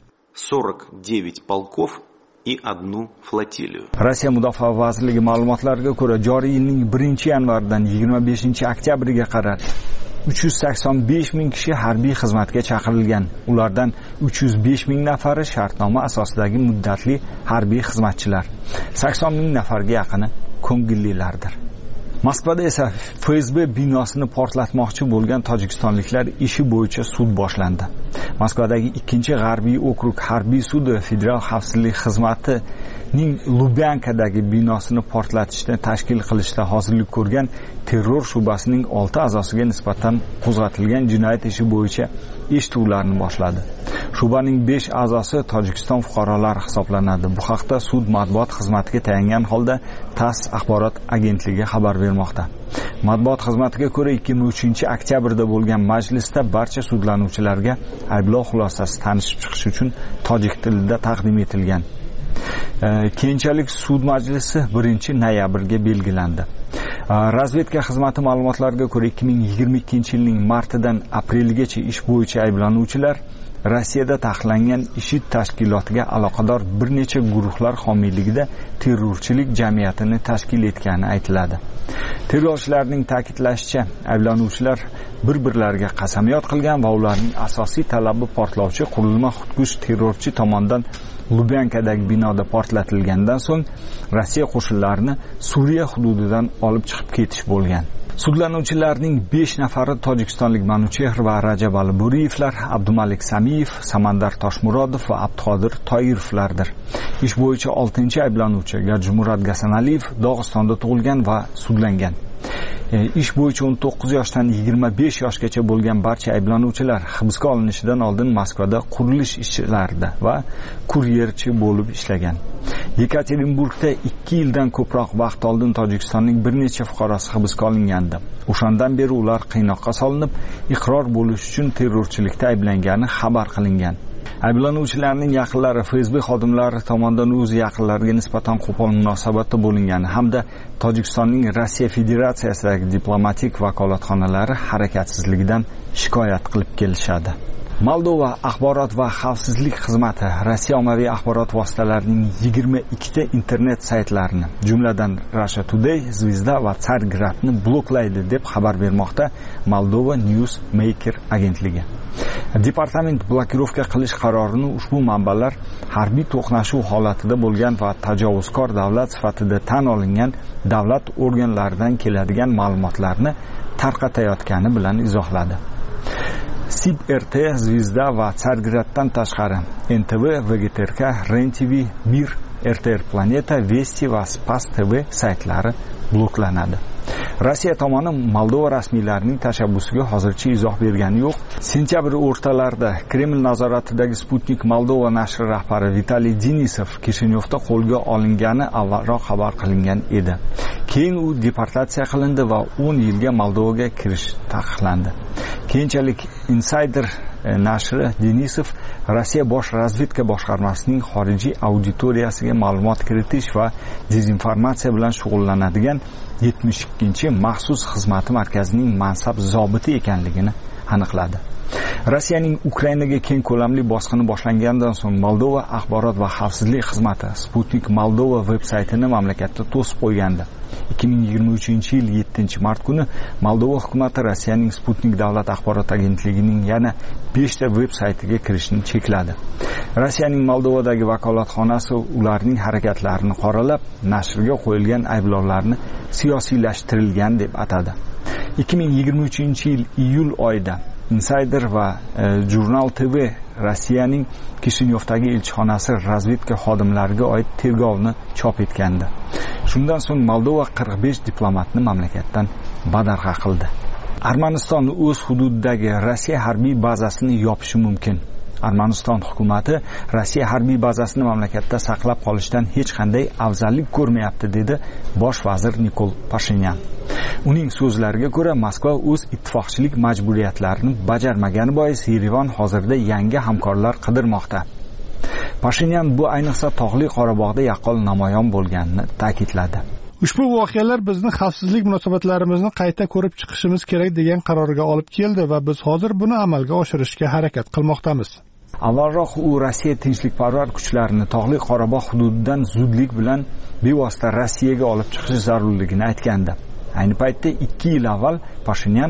49 полков и одну флотилию. Rossiya Mudofaa vazirligi ma'lumotlariga ko'ra, joriy yilning 1-yanvardan 25-oktyabriga qadar 385 ming kishi harbiy xizmatga chaqirilgan. Ulardan 305 ming nafari shartnoma asosidagi muddatli harbiy xizmatchilar. 80 ming nafarga yaqini ko'ngillilardir. Moskvada esa FSB binosini portlatmoqchi bo'lgan tojikistonliklar ishi bo'yicha sud boshlandi. Moskvadagi 2-g'arbiy okrug harbiy sudi Federal xavfsizlik xizmatining Lubyankadagi binosini portlatishni tashkil qilishda hozirlik ko'rgan terror shubasining 6 a'zosiga nisbatan qo'zg'atilgan jinoyat ishi bo'yicha eshituvlarni boshladi. Shubaning 5 a'zosi Tojikiston fuqarolari hisoblanadi. Bu haqda sud matbuot xizmatiga tayangan holda TASS axborot agentligi xabar bermoqda. Matbuot xizmatiga ko'ra 23-oktyabrda bo'lgan majlisda barcha sudlanuvchilarga ayblov xulosasi tanishib chiqish uchun tojik tilida taqdim etilgan. Keyinchalik sud majlisi 1-noyabrga belgilandi. Razvedka xizmati ma'lumotlariga ko'ra 2022-yilning martidan apreligacha ish bo'yicha ayblanuvchilar Rossiyada taqiqlangan IShID tashkilotiga aloqador bir necha guruhlar homiyligida terrorchilik jamiyatini tashkil etgani aytiladi. Terrorchilarning ta'kidlashicha, ayblanuvchilar bir-birlariga qasamyod qilgan va ularning asosiy talabi portlovchi qurilma xudkush terrorchi tomonidan Lubyankadagi binoda portlatilgandan so'ng Rossiya qo'shinlarini Suriya hududidan olib chiqib ketish bo'lgan. Sudlanuvchilarning 5 nafari tojikistonlik Manuchehr va Rajab Aliburiyevlar, Abdumalik Samiyev, Samandar Toshmurodov va Abduqodir Toyirovlardir. Ish bo'yicha 6-ayblanuvchi Gajmurod Gasanaliyev Dog'istonda tug'ilgan va sudlangan. Ish bo'yicha 19 yoshdan 25 yoshgacha bo'lgan barcha ayblanuvchilar hibsga olinishidan oldin Moskvada qurilish ishlarida va kuryerchi bo'lib ishlagan. Yekaterinburgda 2 yildan ko'proq vaqt oldin Tojikistonning bir necha fuqarosi hibsga olingandi. O'shandan beri ular qiynoqqa solinib, iqror bo'lish uchun terrorchilikda ayblangani xabar qilingan. Ayblanuvchilarning yaqinlari FSB xodimlari tomonidan o'z yaqinlariga nisbatan qo'pol munosabatda bo'lingani hamda Tojikistonning Rossiya Federatsiyasidagi diplomatik vakolatxonalari harakatsizligidan shikoyat qilib kelishadi. Moldova axborot va xavfsizlik xizmati Rossiya ommaviy axborot vositalarining 22 ta internet saytlarini, jumladan Russia Today, Zvezda va Tsargradni bloklaydi deb xabar bermoqda Moldova News Maker agentligi. Departament blokirovka qilish qarorini ushbu manbalar harbiy to'qnashuv holatida bo'lgan va tajovuzkor davlat sifatida tan olingan davlat organlaridan keladigan ma'lumotlarni tarqatayotgani bilan izohladi. SIB RT, Zvezda va Tsargraddan tashqari NTV, VGTRK, REN-TV, Mir, RTR Planeta, Vesti va Spas TV saytlari bloklanadi. Rossiya tomoni Moldova rasmiylarining tashabbusiga hozircha izoh bergani yo'q. Sentyabr o'rtalarida Kreml nazoratidagi Sputnik Moldova nashri rahbari Vitaliy Denisov Kishinyovda qo'lga olingani avvalroq xabar qilingan edi. Keyin u deportatsiya qilindi va 10 yilga Moldovaga kirish taqiqlandi. Keyinchalik Insider nashri Denisov Rossiya bosh razvedka boshqarmasining xorijiy auditoriyasiga ma'lumot kiritish va dezinformatsiya bilan shug'ullanadigan 72-chi maxsus xizmati markazining mansab zobiti ekanligini aniqladi. Rossiyaning Ukrainaga keng ko'lamli bosqini boshlangandan so'ng Moldova axborot va xavfsizlik xizmati Sputnik Moldova veb-saytini mamlakatda to'sib qo'ygandi. 2023-yil 7-mart kuni Moldova hukumati Rossiyaning Sputnik davlat axborot agentligining yana 5 ta veb-saytiga kirishni chekladi. Rossiyaning Moldovadagi vakolatxonasi ularning harakatlarini qoralab, nashrga qo'yilgan ayblovlarni siyosiylashtirilgan deb atadi. 2023-yil iyul oyida Insider va Jurnal TV Rossiyaning Kishinyovdagi elchixonasi razvedka xodimlariga oid tergovni chop etgandi. Shundan so'ng Moldova 45 diplomatni mamlakatdan badarg'a qildi. Armaniston o'z hududidagi Rossiya harbiy bazasini yopishi mumkin. Armaniston hukumati Rossiya harbiy bazasini mamlakatda saqlab qolishdan hech qanday afzallik ko'rmayapti, dedi bosh vazir Nikol Pashinyan. Uning so'zlariga ko'ra, Moskva o'z ittifoqchilik majburiyatlarini bajarmagani bois Yerevan hozirda yangi hamkorlar qidirmoqda. Pashinyan bu ayniqsa tog'li Qorabog'da yaqqol namoyon bo'lganini ta'kidladi. Ushbu voqealar bizni xavfsizlik munosabatlarimizni qayta ko'rib chiqishimiz kerak degan qarorga olib keldi va biz hozir buni amalga oshirishga harakat qilmoqdamiz. Avvalroq u Rossiya tinchlikparvar kuchlarini tog'li Qorabog' hududidan zudlik bilan bevosita Rossiyaga olib chiqish zarurligini aytgandi. Ayni paytda 2 yil avval Pashinyan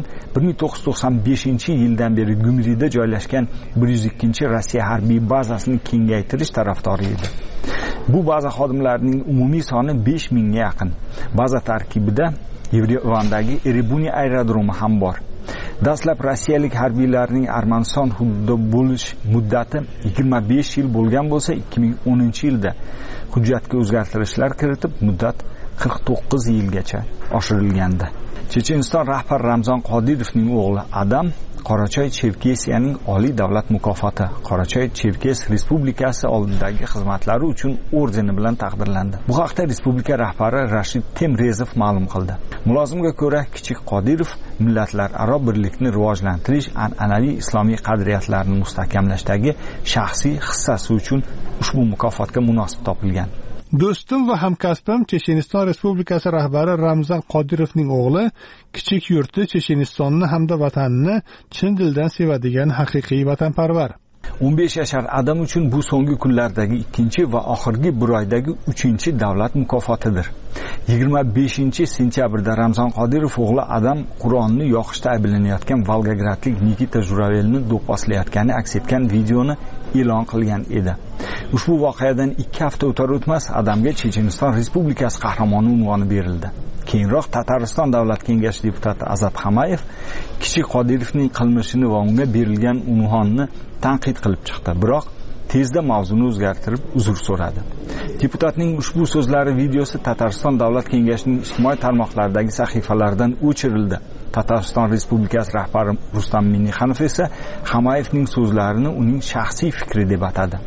1995-yildan beri Gumrida joylashgan 102-Rossiya harbiy bazasini kengaytirish tarafdori edi. Bu baza xodimlarining umumiy soni 5000 ga yaqin. Baza tarkibida Yerevandagi Erebuni aerodromi ham bor. Dastlab rossiyalik harbiylarning Armaniston hududida bo'lish muddati 25 yil bo'lgan bo'lsa, 2010-yilda hujjatga o'zgartirishlar kiritib, muddat 49 yilgacha oshirilgandi. Checheniston rahbar Ramzan Qodirovning o'g'li Adam Qorachoy-Cherkesiyaning oliy davlat mukofoti Qorachoy-Cherkes Respublikasi oldidagi xizmatlari uchun ordeni bilan taqdirlandi. Bu haqda respublika rahbari Rashid Temrezov ma'lum qildi. Mulozimga ko'ra, kichik Qodirov millatlararo birlikni rivojlantirish, an'anaviy islomiy qadriyatlarni mustahkamlashdagi shaxsiy hissasi uchun ushbu mukofotga munosib topilgan. Do'stim va hamkasbim Checheniston Respublikasi rahbari Ramzan Qodirovning o'g'li kichik yurti Chechenistonni hamda vatanini chin dildan sevadigan haqiqiy vatanparvar. 15 yashar Adam uchun bu so'nggi kunlardagi 2-chi va oxirgi bir oydagi 3-chi davlat mukofotidir. 25-sentyabrda Ramzan Qodirov o'g'li Adam Qur'onni yoqishda ayblanayotgan Volgogradlik Nikita Juravelni do'pposlayotgani aks etgan videoni e'lon qilgan edi. Ushbu voqeadan 2 hafta o'tar o'tmas Adamga Checheniston Respublikasi qahramoni unvoni berildi. Keyinroq Tatariston davlat kengashi deputati Azat Hamayev Kichik Qodirovning qilmishini va unga berilgan unvonni tanqid qilib chiqdi. Biroq tezda mavzuni o'zgartirib uzr so'radi. Deputatning ushbu so'zlari videosi Tatariston davlat kengashining ijtimoiy tarmoqlardagi sahifalaridan o'chirildi. Tatariston Respublikasi rahbari Rustam Minnixanov esa Hamayevning so'zlarini uning shaxsiy fikri deb atadi.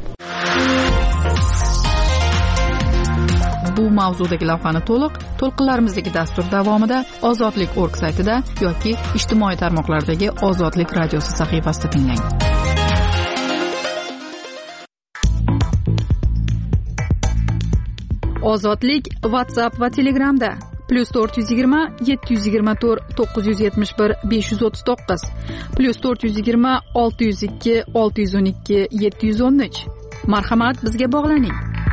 Bu mavzudagi lavhani to'lqinlarimizdagi dastur davomida Ozodlik.org saytida yoki ijtimoiy tarmoqlardagi Ozodlik radiosi sahifasida tinglang. Ozodlik WhatsApp va Telegramda +420 724 971 539 +420 602 612 713. Marhamat, bizga bog'laning.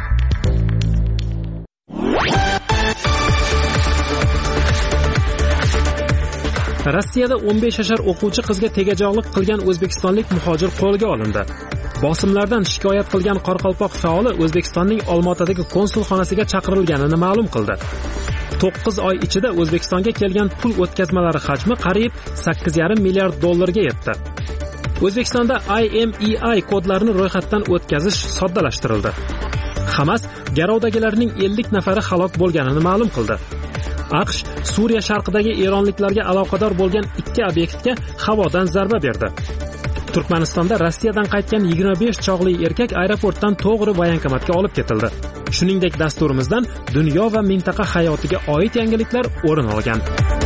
Rossiyada 15 yashar o'quvchi qizga tegajog'lik qilgan o'zbekistonlik muhojir qo'lga olindi. Bosimlardan shikoyat qilgan Qoraqalpoq faoli O'zbekistonning Olmaotadagi konsulxonasiga chaqirilganini ma'lum qildi. 9 oy ichida O'zbekistonga kelgan pul o'tkazmalari hajmi qariyb 8,5 milliard dollarga yetdi. O'zbekistonda IMEI kodlarini ro'yxatdan o'tkazish soddalashtirildi. Hamas garovdagilarning 50 nafari halok bo'lganini ma'lum qildi. AQSh Suriya sharqidagi eronliklarga aloqador bo'lgan 2 obyektga havodan zarba berdi. Turkmanistonda Rossiyadan qaytgan 25 chog'li erkak aeroportdan to'g'ri voyankomatga olib ketildi. Shuningdek, dasturimizdan dunyo va mintaqa hayotiga oid yangiliklar o'rin olgan.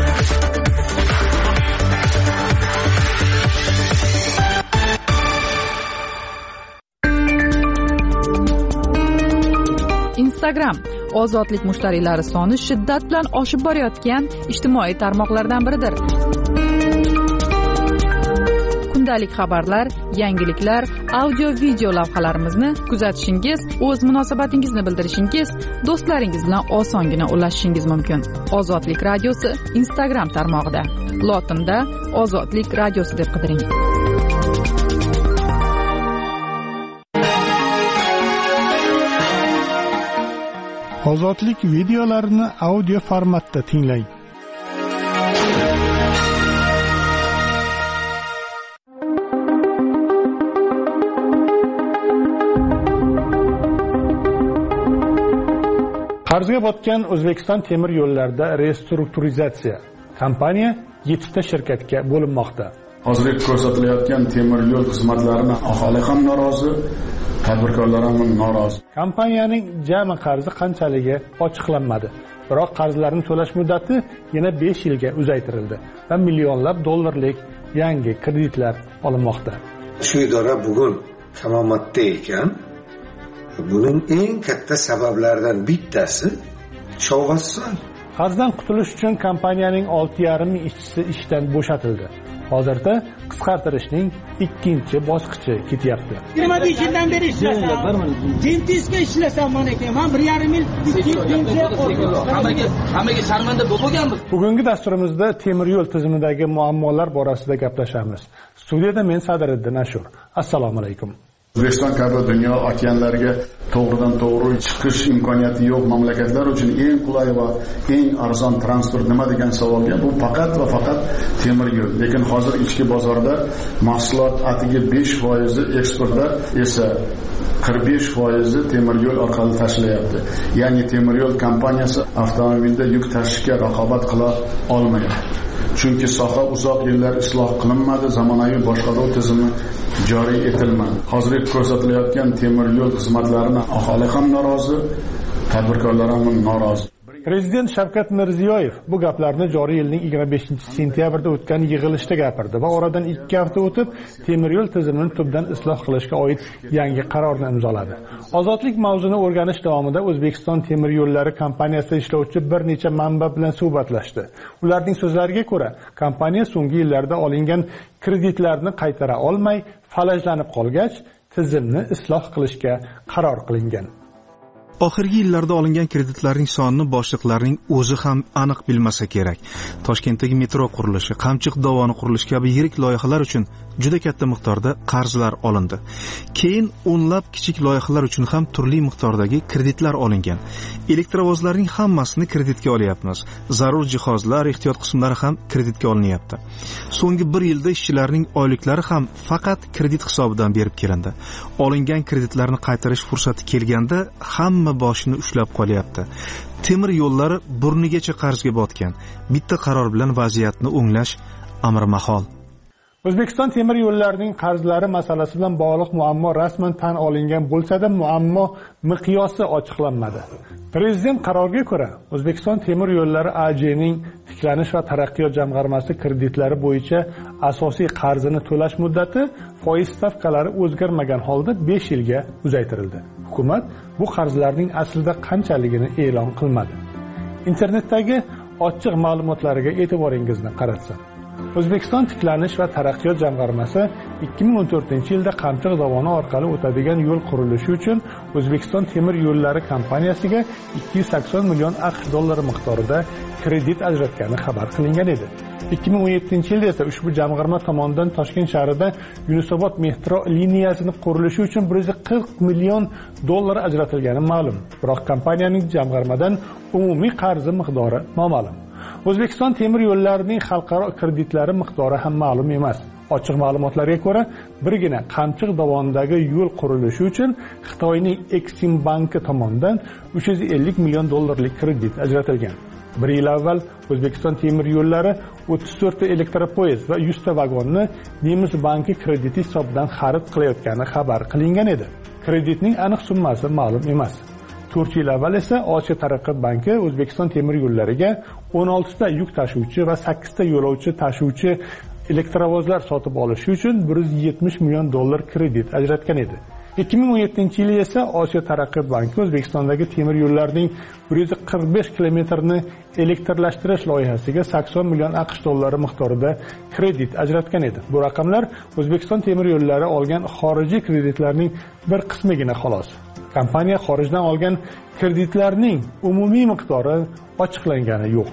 Instagram ozodlik mushtariylari soni shiddat bilan oshib borayotgan ijtimoiy tarmoqlardan biridir. Kundalik xabarlar, yangiliklar, audio-video lavhalarimizni kuzatishingiz, o'z munosabatingizni bildirishingiz, do'stlaringiz bilan osongina ulashishingiz mumkin. Ozodlik radiosi Instagram tarmog'ida. Lotinda Ozodlik radiosi deb qidiring. Ozodlik videolarini audio formatda tinglang. Qarzga botgan O'zbekiston temir yo'llarida restrukturizatsiya. Kompaniya 7 ta shirkatga bo'linmoqda. Hozirgi ko'rsatilayotgan temir yo'l xizmatlarini aholi ham norozi, tadbirkorlar ham norozi. Kompaniyaning jami qarzi qanchaligi ochiqlanmadi. Biroq qarzlarni to'lash muddati yana 5 yilga uzaytirildi va millionlab dollarlik yangi kreditlar olinmoqda. Shu idora bugun salomatda ekan. Buning eng katta sabablaridan bittasi shovg'asson. Qarzdan qutulish uchun kompaniyaning 6,5 ming ishchisi ishdan bo'shatildi. Hozirda qisqartirishning 2-chi bosqichi ketyapti. 25 yildan beri ishlasam, dentistga ishlasam mana ekan, men 1,5 yil pensiya oldim. Hammaga sharmanda bo'lganmiz. Bugungi dasturimizda temir yo'l tizimidagi muammolar borasida gaplashamiz. Studiyada men Sadiriddin Ashur. Assalomu alaykum. O'zbekiston kabi dunyo okeanlariga to'g'ridan to'g'ri chiqish imkoniyati yo'q mamlakatlar uchun eng qulay va eng arzon transport nima degan savolga bu faqat va faqat temir yo'l. Lekin hozir ichki bozorda mahsulot atiga 5% eksportda esa 45% temir yo'l orqali tashlayapti. Ya'ni temir yo'l kompaniyasi avtomobilda yuk tashishga raqobat qila olmayapti. Chunki soha uzoq yillar isloh qilinmadi, zamonaviy boshqaruv tizimi joriy etilmadi. Hozirgi ko'rsatilayotgan temir yo'l xizmatlarini aholi ham norozi, tadbirkorlar ham norozi. Prezident Shavkat Mirziyoyev bu gaplarni joriy yilning 25-sentyabrda o'tgan yig'ilishda gapirdi va oradan 2 hafta o'tib temir yo'l tizimini tubdan isloh qilishga oid yangi qarorni imzoladi. Ozodlik mavzuni o'rganish davomida O'zbekiston temir yo'llari kompaniyasida ishlovchi bir necha manba bilan suhbatlashdi. Ularning so'zlariga ko'ra, kompaniya so'nggi yillarda olingan kreditlarni qaytara olmay, falajlanib qolgach, tizimni isloh qilishga qaror qilingan. Oxirgi yillarda olingan kreditlarning sonini boshliqlarning o'zi ham aniq bilmasa kerak. Toshkentdagi metro qurilishi, Qamchiq dovoni qurilishi kabi yirik loyihalar uchun juda katta miqdorda qarzlar olindi. Keyin o'nlab kichik loyihalar uchun ham turli miqdordagi kreditlar olingan. Elektrovozlarning hammasini kreditga olyapmiz. Zarur jihozlar, ehtiyot qismlari ham kreditga olinyapti. So'nggi 1 yilda ishchilarning oyliklari ham faqat kredit hisobidan berib kelindi. Olingan kreditlarni qaytarish fursati kelganda hamma boshini ushlab qolyapti. Temir yo'llari burnigacha qarzga botgan. Bitta qaror bilan vaziyatni o'nglash amri mahol. O'zbekiston temir yo'llarining qarzlari masalasi bilan bog'liq muammo rasman tan olingan bo'lsa-da, muammo miqyosi ochiqlanmadi. Prezident qaroriga ko'ra, O'zbekiston temir yo'llari AJning tiklanish va taraqqiyot jamg'armasi kreditlari bo'yicha asosiy qarzini to'lash muddati foiz stavkalari o'zgarmagan holda 5 yilga uzaytirildi. Hukumat bu qarzlarning aslida qanchaligini e'lon qilmadi. Internetdagi ochiq ma'lumotlariga e'tiboringizni qaratsam, O'zbekiston tiklanish va taraqqiyot jamg'armasi 2014-yilda Qamchiq dovoni orqali o'tadigan yo'l qurilishi uchun O'zbekiston temir yo'llari kompaniyasiga 280 million AQSh dollari miqdorida kredit ajratgani xabar qilingan edi. 2017-yilda esa ushbu jamg'arma tomonidan Toshkent shahrida Yunusobod metro liniyasini qurilishi uchun 140 million dollar ajratilgani ma'lum. Biroq kompaniyaning jamg'armadan umumiy qarzi miqdori noma'lum. O'zbekiston temir yo'llarining xalqaro kreditlari miqdori ham ma'lum emas. Ochiq ma'lumotlarga ko'ra, birgina Qamchiq dovonidagi yo'l qurilishi uchun Xitoyning Exim banki tomonidan 350 million dollarlik kredit ajratilgan. 1 yil avval O'zbekiston temir yo'llari 34 ta elektropoyezd va 100 ta vagonni Nemis banki krediti hisobidan xarid qilayotgani xabar qilingan edi. Kreditning aniq summasi ma'lum emas. 4 yil avval esa Osiyo taraqqiyot banki O'zbekiston temir yo'llariga 16 ta yuk tashuvchi va 8 ta yo'lovchi tashuvchi elektrovozlar sotib olish uchun 170 million dollar kredit ajratgan edi. 2017-yil esa Osiyo taraqqiyot banki O'zbekistondagi temir yo'llarining 145 kilometrni elektrlashtirish loyihasiga 80 million AQSh dollari miqdorida kredit ajratgan edi. Bu raqamlar O'zbekiston temir yo'llari olgan xorijiy kreditlarning bir qismigina xolos. Kompaniya xorijdan olgan kreditlarning umumiy miqdori ochiqlangani yo'q.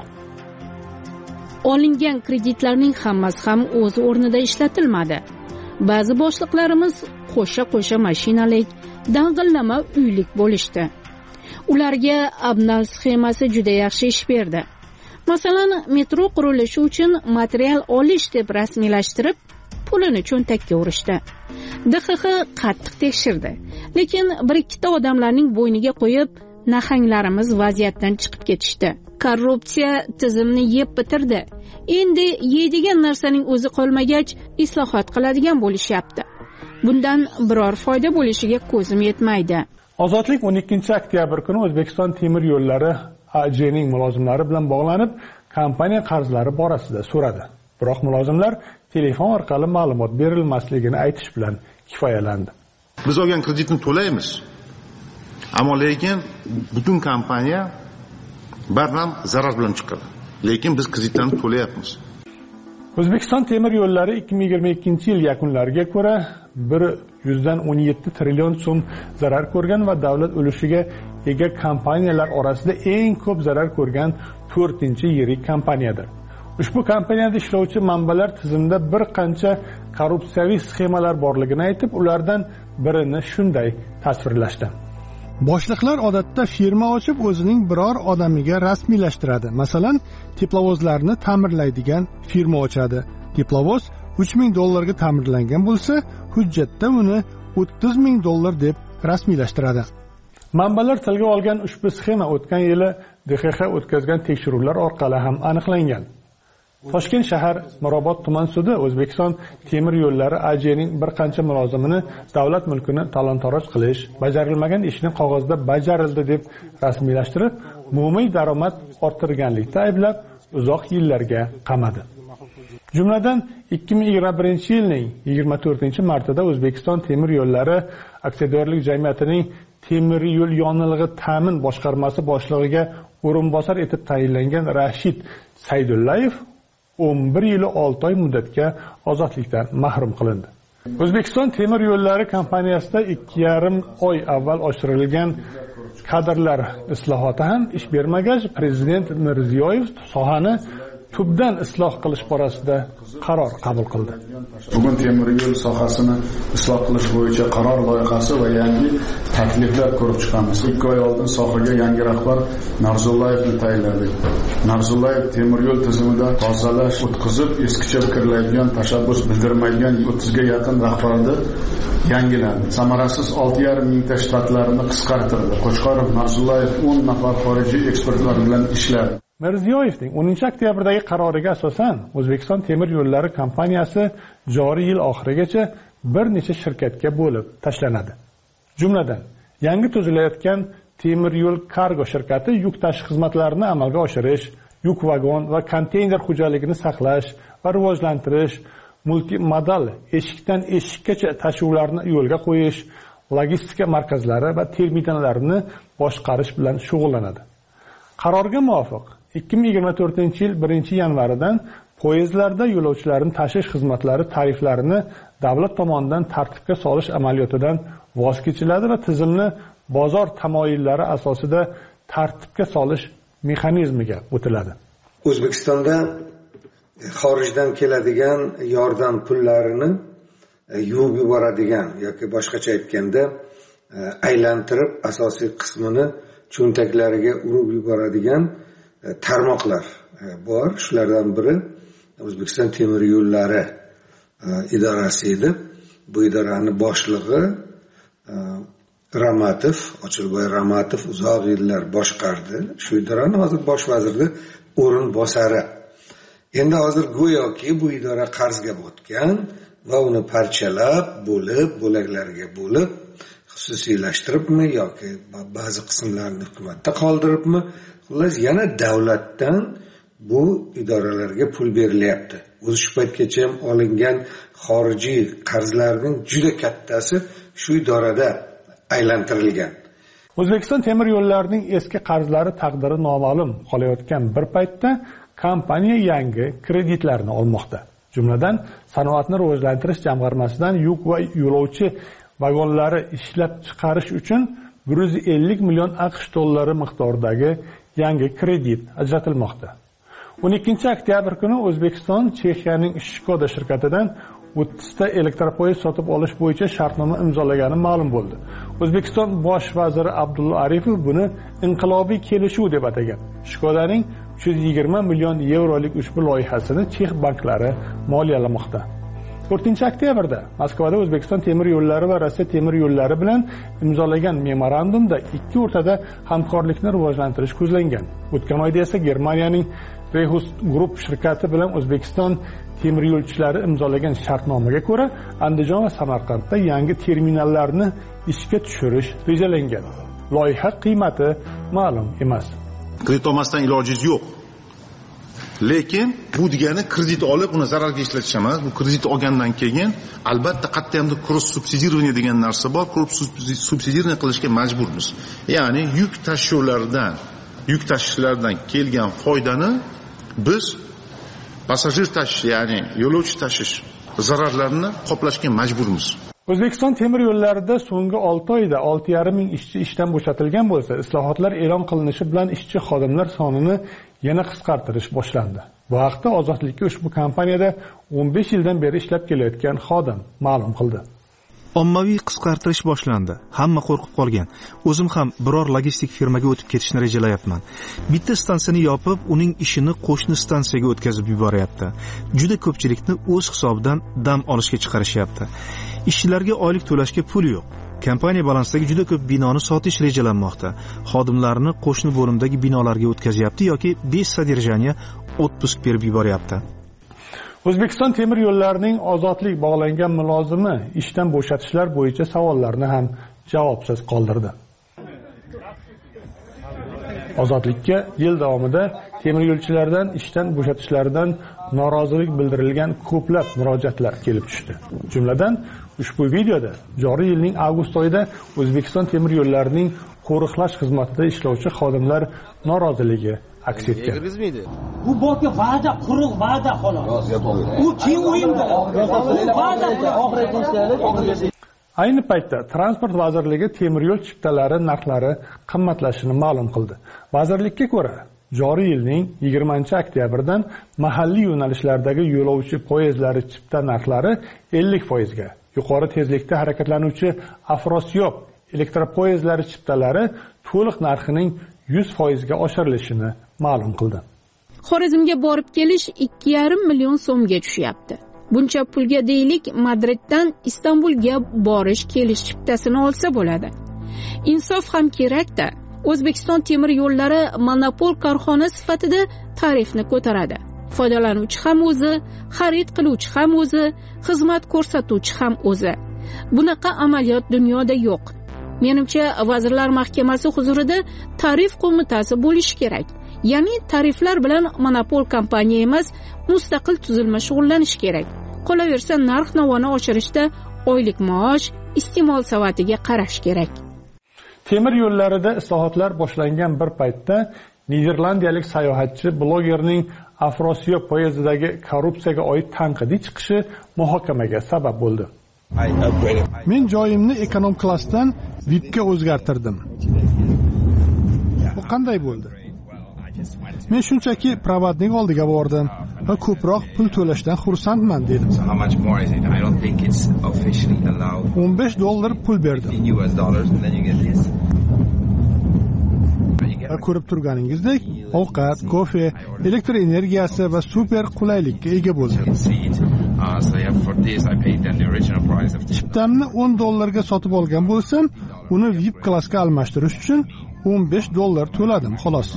Olingan kreditlarning hammasi ham o'z o'rnida ishlatilmadi. Ba'zi boshliqlarimiz qo'sha mashinalik, dang'illama uylik bo'lishdi. Ularga Abnal sxemasi juda yaxshi ish berdi. Masalan, metro qurilishi uchun material olish deb rasmiylashtirib, pulini cho'ntakka urishdi. DXX qattiq tekshirdi, lekin bir-ikkita odamlarning bo'yniga qo'yib, nahanglarimiz vaziyatdan chiqib ketishdi. Korrupsiya tizimni yeb bitirdi. Endi yeydigan narsaning o'zi qolmagach, islohot qiladigan bo'lishyapti. Bundan biror foyda bo'lishiga ko'zim yetmaydi. Ozodlik 12-oktyabr kuni O'zbekiston temir yo'llari AJning mulozimlari bilan bog'lanib, kompaniya qarzlari borasida so'radi. Biroq mulozimlar telefon orqali ma'lumot berilmasligini aytish bilan kifoyalandi. Biz olgan kreditni to'laymiz. Ammo lekin butun kompaniya barham zarar bilan chiqadi. Lekin biz kreditlarni to'layapmiz. O'zbekiston temir yo'llari 2022-yil yakunlariga ko'ra 117 trillion so'm zarar ko'rgan va davlat ulushiga ega kompaniyalar orasida eng ko'p zarar ko'rgan 4-yirik kompaniyadir. Ushbu kompaniyada ishlovchi manbalar tizimida bir qancha korrupsiyaviy sxemalar borligini aytib, ulardan birini shunday tasvirlashdi. Boshliqlar odatda firma ochib, o'zining biror odamiga rasmiylashtiradi. Masalan, teplovozlarni ta'mirlaydigan firma ochadi. Teplovoz 3000 dollarga ta'mirlangan bo'lsa, hujjatda uni 30000 dollar deb rasmiylashtiradi. Manbalar tilga olgan ushbu sxema o'tgan yili DXX o'tkazgan tekshiruvlar orqali ham aniqlangan. Toshkent shahar Mirobod tuman sudi O'zbekiston temir yo'llari AJning bir qancha mulozimini davlat mulkini talon-taroj qilish, bajarilmagan ishni qog'ozda bajarildi deb rasmiylashtirib, umumiy daromad orttirganlikda ayblab, uzoq yillarga qamadi. Jumladan 2021-yilning 24-martida O'zbekiston temir yo'llari aksiyadorlik jamiyatining temir yo'l yonilg'i ta'min boshqarmasi boshlig'iga o'rinbosar etib tayinlangan Rashid Saydullayev 11 yil 6 oy muddatga ozodlikdan mahrum qilindi. O'zbekiston temir yo'llari kompaniyasida 2,5 oy avval oshirilgan kadrlar islohoti ham ish bermagach, prezident Mirziyoyev sohani tubdan isloh qilish borasida qaror qabul qildi. Bugun temir yo'l sohasini isloh qilish bo'yicha qaror loyihasi va yangi takliflar ko'rib chiqamiz. 2 oy oldin sohaga yangi rahbar Narzulayevni tayinladik. Narzullayev temir yo'l tizimida tozalash, o'tkazib, eskicha fikrlaydigan, tashabbus bildirmaydigan 30 ga yaqin rahbarni yangiladi. Samarasiz 6,5 mingta shtatlarini qisqartirdi. Qo'chqorov Narzullayev 10 nafar xorijiy ekspertlar bilan ishladi. Mirziyoyevning 10-oktyabrdagi qaroriga asosan O'zbekiston temir yo'llari kompaniyasi joriy yil oxirigacha bir necha shirkatga bo'lib tashlanadi. Jumladan, yangi tuzilayotgan temir yo'l kargo shirkati yuk tashish xizmatlarini amalga oshirish, yuk vagon va konteyner xo'jaligini saqlash va rivojlantirish, multimodal eshikdan eshikkacha tashuvlarni yo'lga qo'yish, logistika markazlari va terminallarni boshqarish bilan shug'ullanadi. Qarorga muvofiq 2024-yil 1-yanvaridan poyezdlarda yo'lovchilarni tashish xizmatlari tariflarini davlat tomonidan tartibga solish amaliyotidan voz kechiladi va tizimni bozor tamoyillari asosida tartibga solish mexanizmiga o'tiladi. O'zbekistonda xorijdan keladigan yordam pullarini yuvib yuboradigan yoki boshqacha aytganda aylantirib asosiy qismini cho'ntaklariga urib yuboradigan tarmoqlar bor. Shulardan biri O'zbekiston temir yo'llari idorasi edi. Bu idorani boshlig'i Ramatov, Ochilboy Ramatov uzoq yillar boshqardi. Shu idorani hozir bosh vazirning o'rinbosari. Endi hozir go'yoki bu idora qarzga botgan va uni parchalab, bo'laklarga bo'lib xususiylashtiribmi yoki ba'zi qismlarini hukumatda qoldiribmi, xullas yana davlatdan bu idoralarga pul berilyapti. O'zi shu paytgacha ham olingan xorijiy qarzlarning juda kattasi shu idorada aylantirilgan. O'zbekiston temir yo'llarining eski qarzlari taqdiri noma'lum qolayotgan bir paytda kompaniya yangi kreditlarni olmoqda. Jumladan, Sanoatni rivojlantirish jamg'armasidan yuk va yo'lovchi vagonlari ishlab chiqarish uchun 150 million AQSh dollari miqdoridagi yangi kredit ajratilmoqda. 12-oktyabr kuni O'zbekiston Chexiyaning Shkoda shirkatidan 30 ta elektropoyezd sotib olish bo'yicha shartnoma imzolagani ma'lum bo'ldi. O'zbekiston bosh vaziri Abdulla Aripov buni inqilobiy kelishuv deb atagan. Shkodaning 320 million yevrolik ushbu loyihasini Chex banklari moliyalamoqda. 4-oktyabrda Moskvada O'zbekiston temir yo'llari va Rossiya temir yo'llari bilan imzolagan memorandumda ikki o'rtada hamkorlikni rivojlantirish ko'zlangan. O'tgan oyda esa Germaniyaning Rehus Group shirkati bilan O'zbekiston temir yo'lchilari imzolagan shartnomaga ko'ra Andijon va Samarqandda yangi terminallarni ishga tushirish rejalangan. Loyiha qiymati ma'lum emas. Kredit olmasdan ilojingiz yo'q. Lekin bu degani kredit olib uni zararga ishlatish emas. Bu kredit olgandan keyin albatta qat'iyamda cross subsidiирование degan narsa bor. Cross subsidiирование qilishga majburmiz. Ya'ni yuk tashishlardan kelgan foydani biz passajir tashish, ya'ni yo'lovchi tashish zararlarini qoplashga majburmiz. O'zbekiston temir yo'llarida so'nggi 6 oyda 6,5 ming ishchi ishdan bo'shatilgan bo'lsa, islohotlar e'lon qilinishi bilan ishchi xodimlar sonini yana qisqartirish boshlandi. Bu haqda Ozodlikka ushbu kompaniyada 15 yildan beri ishlab kelayotgan xodim ma'lum qildi. Ommaviy qisqartirish boshlandi. Hamma qo'rqib qolgan. O'zim ham biror logistik firmaga o'tib ketishni rejalayapman. Bitta stansiyani yopib, uning ishini qo'shni stansiyaga o'tkazib yuboryapti. Juda ko'pchilikni o'z hisobidan dam olishga chiqarishyapti. Ishchilarga oylik to'lashga pul yo'q. Kompaniya balansidagi juda ko'p binoni sotish rejalanmoqda. Xodimlarni qo'shni bo'limdagi binolarga o'tkazyapti yoki besodержание отпуск berib yuboryapti. O'zbekiston temir yo'llarining ozodlik bog'langan mulozimi ishdan bo'shatishlar bo'yicha savollarni ham javobsiz qoldirdi. Ozodlikka yil davomida temir yo'lchilardan ishdan bo'shatishlaridan norozilik bildirilgan ko'plab murojaatlar kelib tushdi. Jumladan, ushbu videoda joriy yilning avgust oyida O'zbekiston temir yo'llarining qo'riqlash xizmatida ishlovchi xodimlar noroziligi aks etgan. Bu borga va'da, quruq va'da xolos. U keyin o'yin bo'ladi. Ayni paytda Transport vazirligi temir yo'l chiptalari narxlari qimmatlashini ma'lum qildi. Vazirlikka ko'ra, joriy yilning 20-oktyabrdan mahalliy yo'nalishlardagi yo'lovchi poyezdlari chipta narxlari 50% ga, yuqori tezlikda harakatlanuvchi Afrosiyop elektropoyezdlari chiptalari to'liq narxining 100% ga oshirilishini ma'lum qildi. Xorazmga borib kelish 2,5 million so'mga tushyapti. Buncha pulga deylik Madriddan Istanbulga borish kelish chiptasini olsa bo'ladi. Insof ham kerak-da. O'zbekiston temir yo'llari monopol korxona sifatida tarifni ko'taradi. Foydalanuvchi ham o'zi, xarid qiluvchi ham o'zi, xizmat ko'rsatuvchi ham o'zi. Bunaqa amaliyot dunyoda yo'q. Menimcha, Vazirlar Mahkamasi huzurida tarif qo'mitasi bo'lishi kerak. Ya'ni tariflar bilan monopol kompaniya emas, mustaqil tuzilma shug'ullanishi kerak. Qolaversa, narx-navoni oshirishda oylik maosh, iste'mol savatiga qarash kerak. Temir yo'llarida islohotlar boshlangan bir paytda niderlandiyalik sayohatchi blogerning Afrosiyop poyezdidagi korrupsiyaga oid tanqidiy chiqishi muhokamaga sabab bo'ldi. Men joyimni ekonom klassdan VIPga o'zgartirdim. Bu qanday bo'ldi? Men shunchaki provodnik oldiga bordim va ko'proq pul to'lashdan xursandman dedim. $15 pul berdim. Va ko'rib turganingizdek, ovqat, kofe, elektr energiyasi va super qulaylikka ega bo'ldim. Chiptamni $10 ga sotib olgan bo'lsam, uni VIP klassga almashtirish uchun $15 to'ladim, xolos.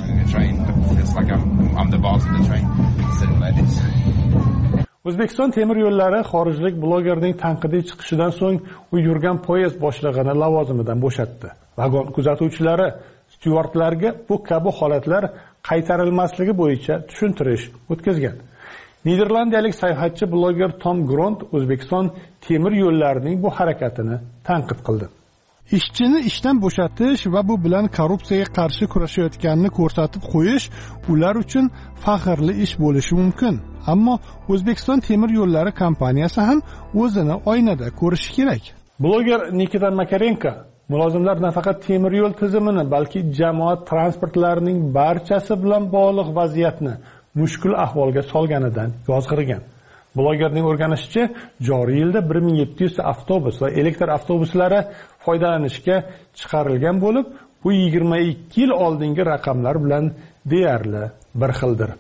O'zbekiston temir yo'llari xorijlik blogerning tanqidiy chiqishidan so'ng u yurgan poyezd boshlig'ini lavozimidan bo'shatdi. Vagon kuzatuvchilari styuardlarga bu kabi holatlar qaytarilmasligi bo'yicha tushuntirish o'tkazgan. Niderlandiyalik sayohatchi bloger Tom Gront O'zbekiston temir yo'llarining bu harakatini tanqid qildi. Ishchini ishdan bo'shatish va bu bilan korrupsiyaga qarshi kurashayotganini ko'rsatib qo'yish ular uchun faxrli ish bo'lishi mumkin. Ammo O'zbekiston temir yo'llari kompaniyasi ham o'zini oynada ko'rishi kerak. Bloger Nikita Makarenko mulozimlar nafaqat temir yo'l tizimini, balki jamoat transportlarining barchasi bilan bog'liq vaziyatni mushkul ahvolga solganidan yozg'irgan. Blogerning o'rganishicha, joriy yilda 1700 avtobus va elektr avtobuslari foydalanishga chiqarilgan bo'lib, bu 22 yil oldingi raqamlar bilan deyarli bir xildir.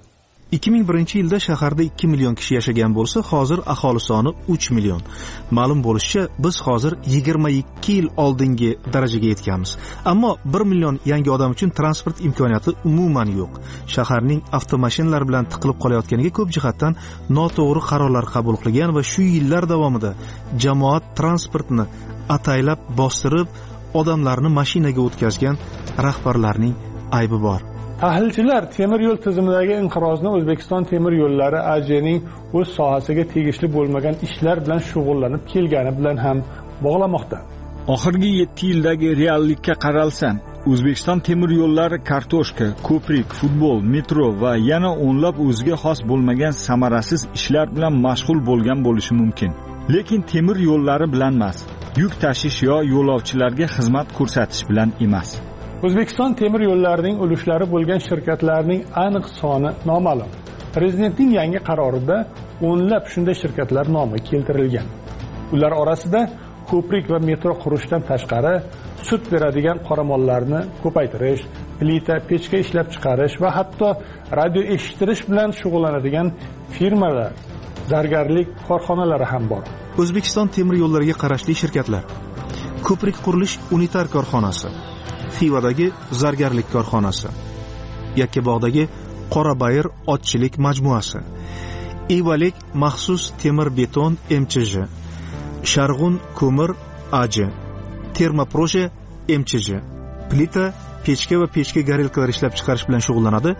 2001 yilda shaharda 2 million kishi yashagan bo'lsa, hozir aholi soni 3 million. Ma'lum bo'lishicha, biz hozir 22 yil oldingi darajaga yetganmiz. Ammo 1 million yangi odam uchun transport imkoniyati umuman yo'q. Shaharning avtomashinalar bilan tiqilib qolayotganiga ko'p jihatdan noto'g'ri qarorlar qabul qilgan va shu yillar davomida jamoat transportini ataylab bostirib, odamlarni mashinaga o'tkazgan rahbarlarning aybi bor. Tahlilchilar temir yo'l tizimidagi inqirozni O'zbekiston temir yo'llari AJning o'z sohasiga tegishli bo'lmagan ishlar bilan shug'ullanib kelgani bilan ham bog'lamoqda. Oxirgi 7 yildagi reallikka qaralsa, O'zbekiston temir yo'llari kartoshka, ko'prik, futbol, metro va yana o'nlab o'ziga xos bo'lmagan samarasiz ishlar bilan mashg'ul bo'lgan bo'lishi mumkin. Lekin temir yo'llari bilan emas, yuk tashish yo yo'lovchilarga xizmat ko'rsatish bilan emas. O'zbekiston temir yo'llarining ulushlari bo'lgan shirkatlarning aniq soni noma'lum. Prezidentning yangi qarorida o'nlab shunday shirkatlar nomi keltirilgan. Ular orasida ko'prik va metro qurishdan tashqari sut beradigan qoramollarni ko'paytirish, plita, pechka ishlab chiqarish va hatto radio eshittirish bilan shug'ullanadigan firmalar, zargarlik korxonalari ham bor. O'zbekiston temir yo'llariga qarashli shirkatlar: Ko'prik qurilish unitar korxonasi, Xivadagi zargarlik korxonasi, Yakkabog'dagi Qorabayir otchilik majmuasi, Ivalik maxsus temir beton MCJ, Sharg'un ko'mir AJ, Termoproje MCJ, plita, pechka va pechka garelkalar ishlab chiqarish bilan shug'ullanadi.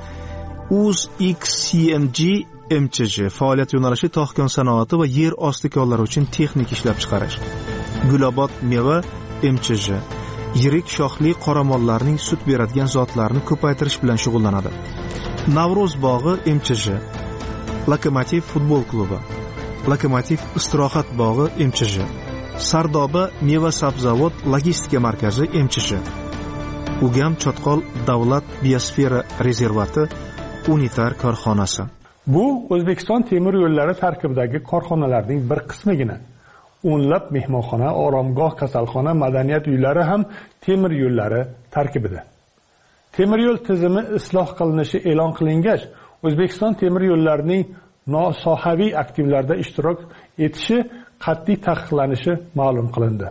UzXCMG MCJ faoliyat yo'nalishi tog'kon sanoati va yer osti konlari uchun texnik ishlab chiqarish. Gulobod meva MCJ yirik shoxli qoramollarning sut beradigan zotlarni ko'paytirish bilan shug'ullanadi. Navro'z bog'i MChJ, Lokomotiv futbol klubi, Lokomotiv istirohat bog'i MChJ, Sardoba meva sabzavot logistika markazi MChJ, Ugam Chotqol davlat biosfera rezervati unitar korxonasi. Bu O'zbekiston temir yo'llari tarkibidagi korxonalarning bir qismigina. O'nlab mehmonxona, oromgoh, kasalxona, madaniyat uylari ham temir yo'llari tarkibida. Temir yo'l tizimi isloh qilinishi e'lon qilingach, O'zbekiston temir yo'llarining nosohaviy aktivlarda ishtirok etishi qat'iy taqiqlanishi ma'lum qilindi.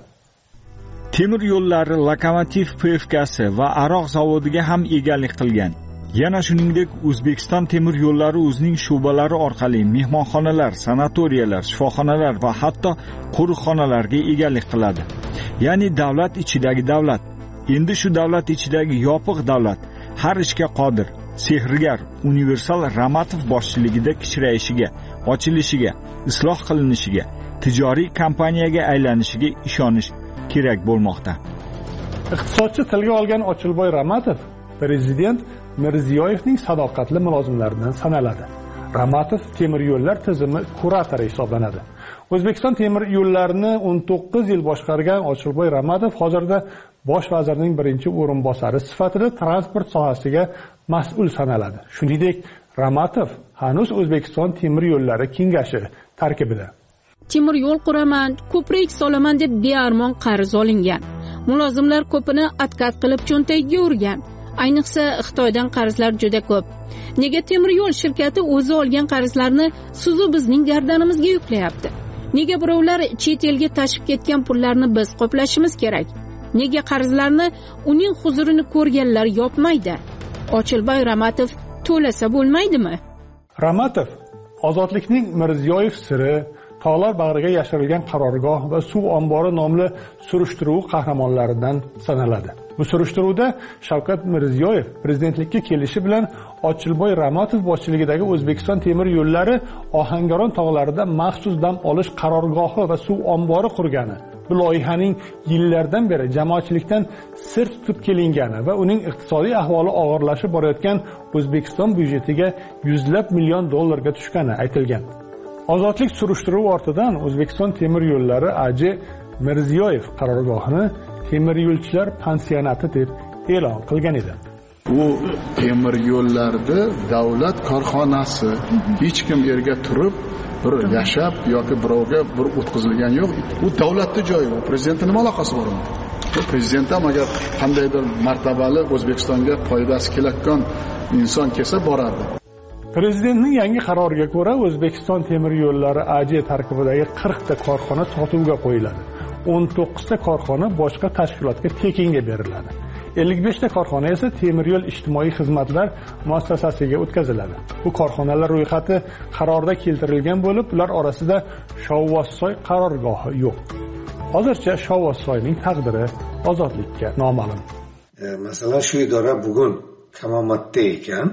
Temir yo'llari Lokomotiv PFKsi va aroq zavodiga ham egalik qilgan. Yana shuningdek, O'zbekiston temir yo'llari o'zining shu'balari orqali mehmonxonalar, sanatoriyalar, shifoxonalar va hatto qo'riqxonalarga egalik qiladi. Ya'ni davlat ichidagi davlat. Endi shu davlat ichidagi yopiq davlat har ishga qodir, sehrgar, universal Ramatov boshchiligida kichrayishiga, ochilishiga, isloh qilinishiga, tijoriy kompaniyaga aylanishiga ishonish kerak bo'lmoqda. Iqtisodchi tilga olgan Ochilboy Ramatov prezident Mirziyoyevning sadoqatli mulozimlaridan sanaladi. Ramatov temir yo'llar tizimi kuratori hisoblanadi. O'zbekiston temir yo'llarini 19 yil boshqargan Ochilboy Ramatov hozirda bosh vazirning birinchi o'rinbosari sifatida transport sohasiga mas'ul sanaladi. Shuningdek, Ramatov hanuz O'zbekiston temir yo'llari kengashi tarkibida. Temir yo'l quraman, ko'prik solaman deb bearmon qarz olingan. Mulozimlar ko'pini atkat qilib cho'ntagiga urgan. Ayniqsa Xitoydan qarzlar juda ko'p. Nega temir yo'l shirkati o'zi olgan qarzlarni suzib bizning gardanimizga yuklayapti? Nega birovlar chet elga tashib ketgan pullarni biz qoplashimiz kerak? Nega qarzlarni uning huzurini ko'rganlar yopmaydi? Ochilboy Ramatov to'lasa bo'lmaydimi? Ramatov ozodlikning Mirziyoyev siri, tog'lar bag'riga yashirilgan qarorgoh va suv ombori nomli surishtiruv qahramonlaridan sanaladi. Bu surishtiruvda Shavkat Mirziyoyev prezidentlikka kelishi bilan Ochilboy Ramatov boshchiligidagi O'zbekiston temir yo'llari Ohangaron tog'larida maxsus dam olish qarorgohi va suv ombori qurgani, bu loyihaning yillardan beri jamoatchilikdan sir tutib kelingani va uning iqtisodiy ahvoli og'irlashib borayotgan O'zbekiston byudjetiga yuzlab million dollarga tushgani aytilgan. Ozodlik surishtiruv ortidan O'zbekiston temir yo'llari AJ Mirziyoyev qarorgohini temir yo'lchilar pansionati deb e'lon qilgan edi. U temir yo'llarda davlat korxonasi, hech kim yerga turib bir yashab yoki birovga bir o'tkazilgan yo'q. U davlatning joyi, u prezidentning nima aloqasi bor unda? Prezident ham agar qandaydir martabali O'zbekistonga foydasi kelayotgan inson kelsa boradi. Prezidentning yangi qaroriga ko'ra O'zbekiston temir yo'llari AJ tarkibidagi 40 ta korxona sotuvga qo'yiladi. 19 ta korxona boshqa tashkilotga tekinga beriladi. 55 ta korxona esa temir yo'l ijtimoiy xizmatlar muassasasiga o'tkaziladi. Bu korxonalar ro'yxati qarorda keltirilgan bo'lib, ular orasida Shovvozsoy qarorgohi yo'q. Hozircha Shovvozsoyning taqdiri ozodlikka noma'lum. Masalan, shu idora bugun kamomatda ekan.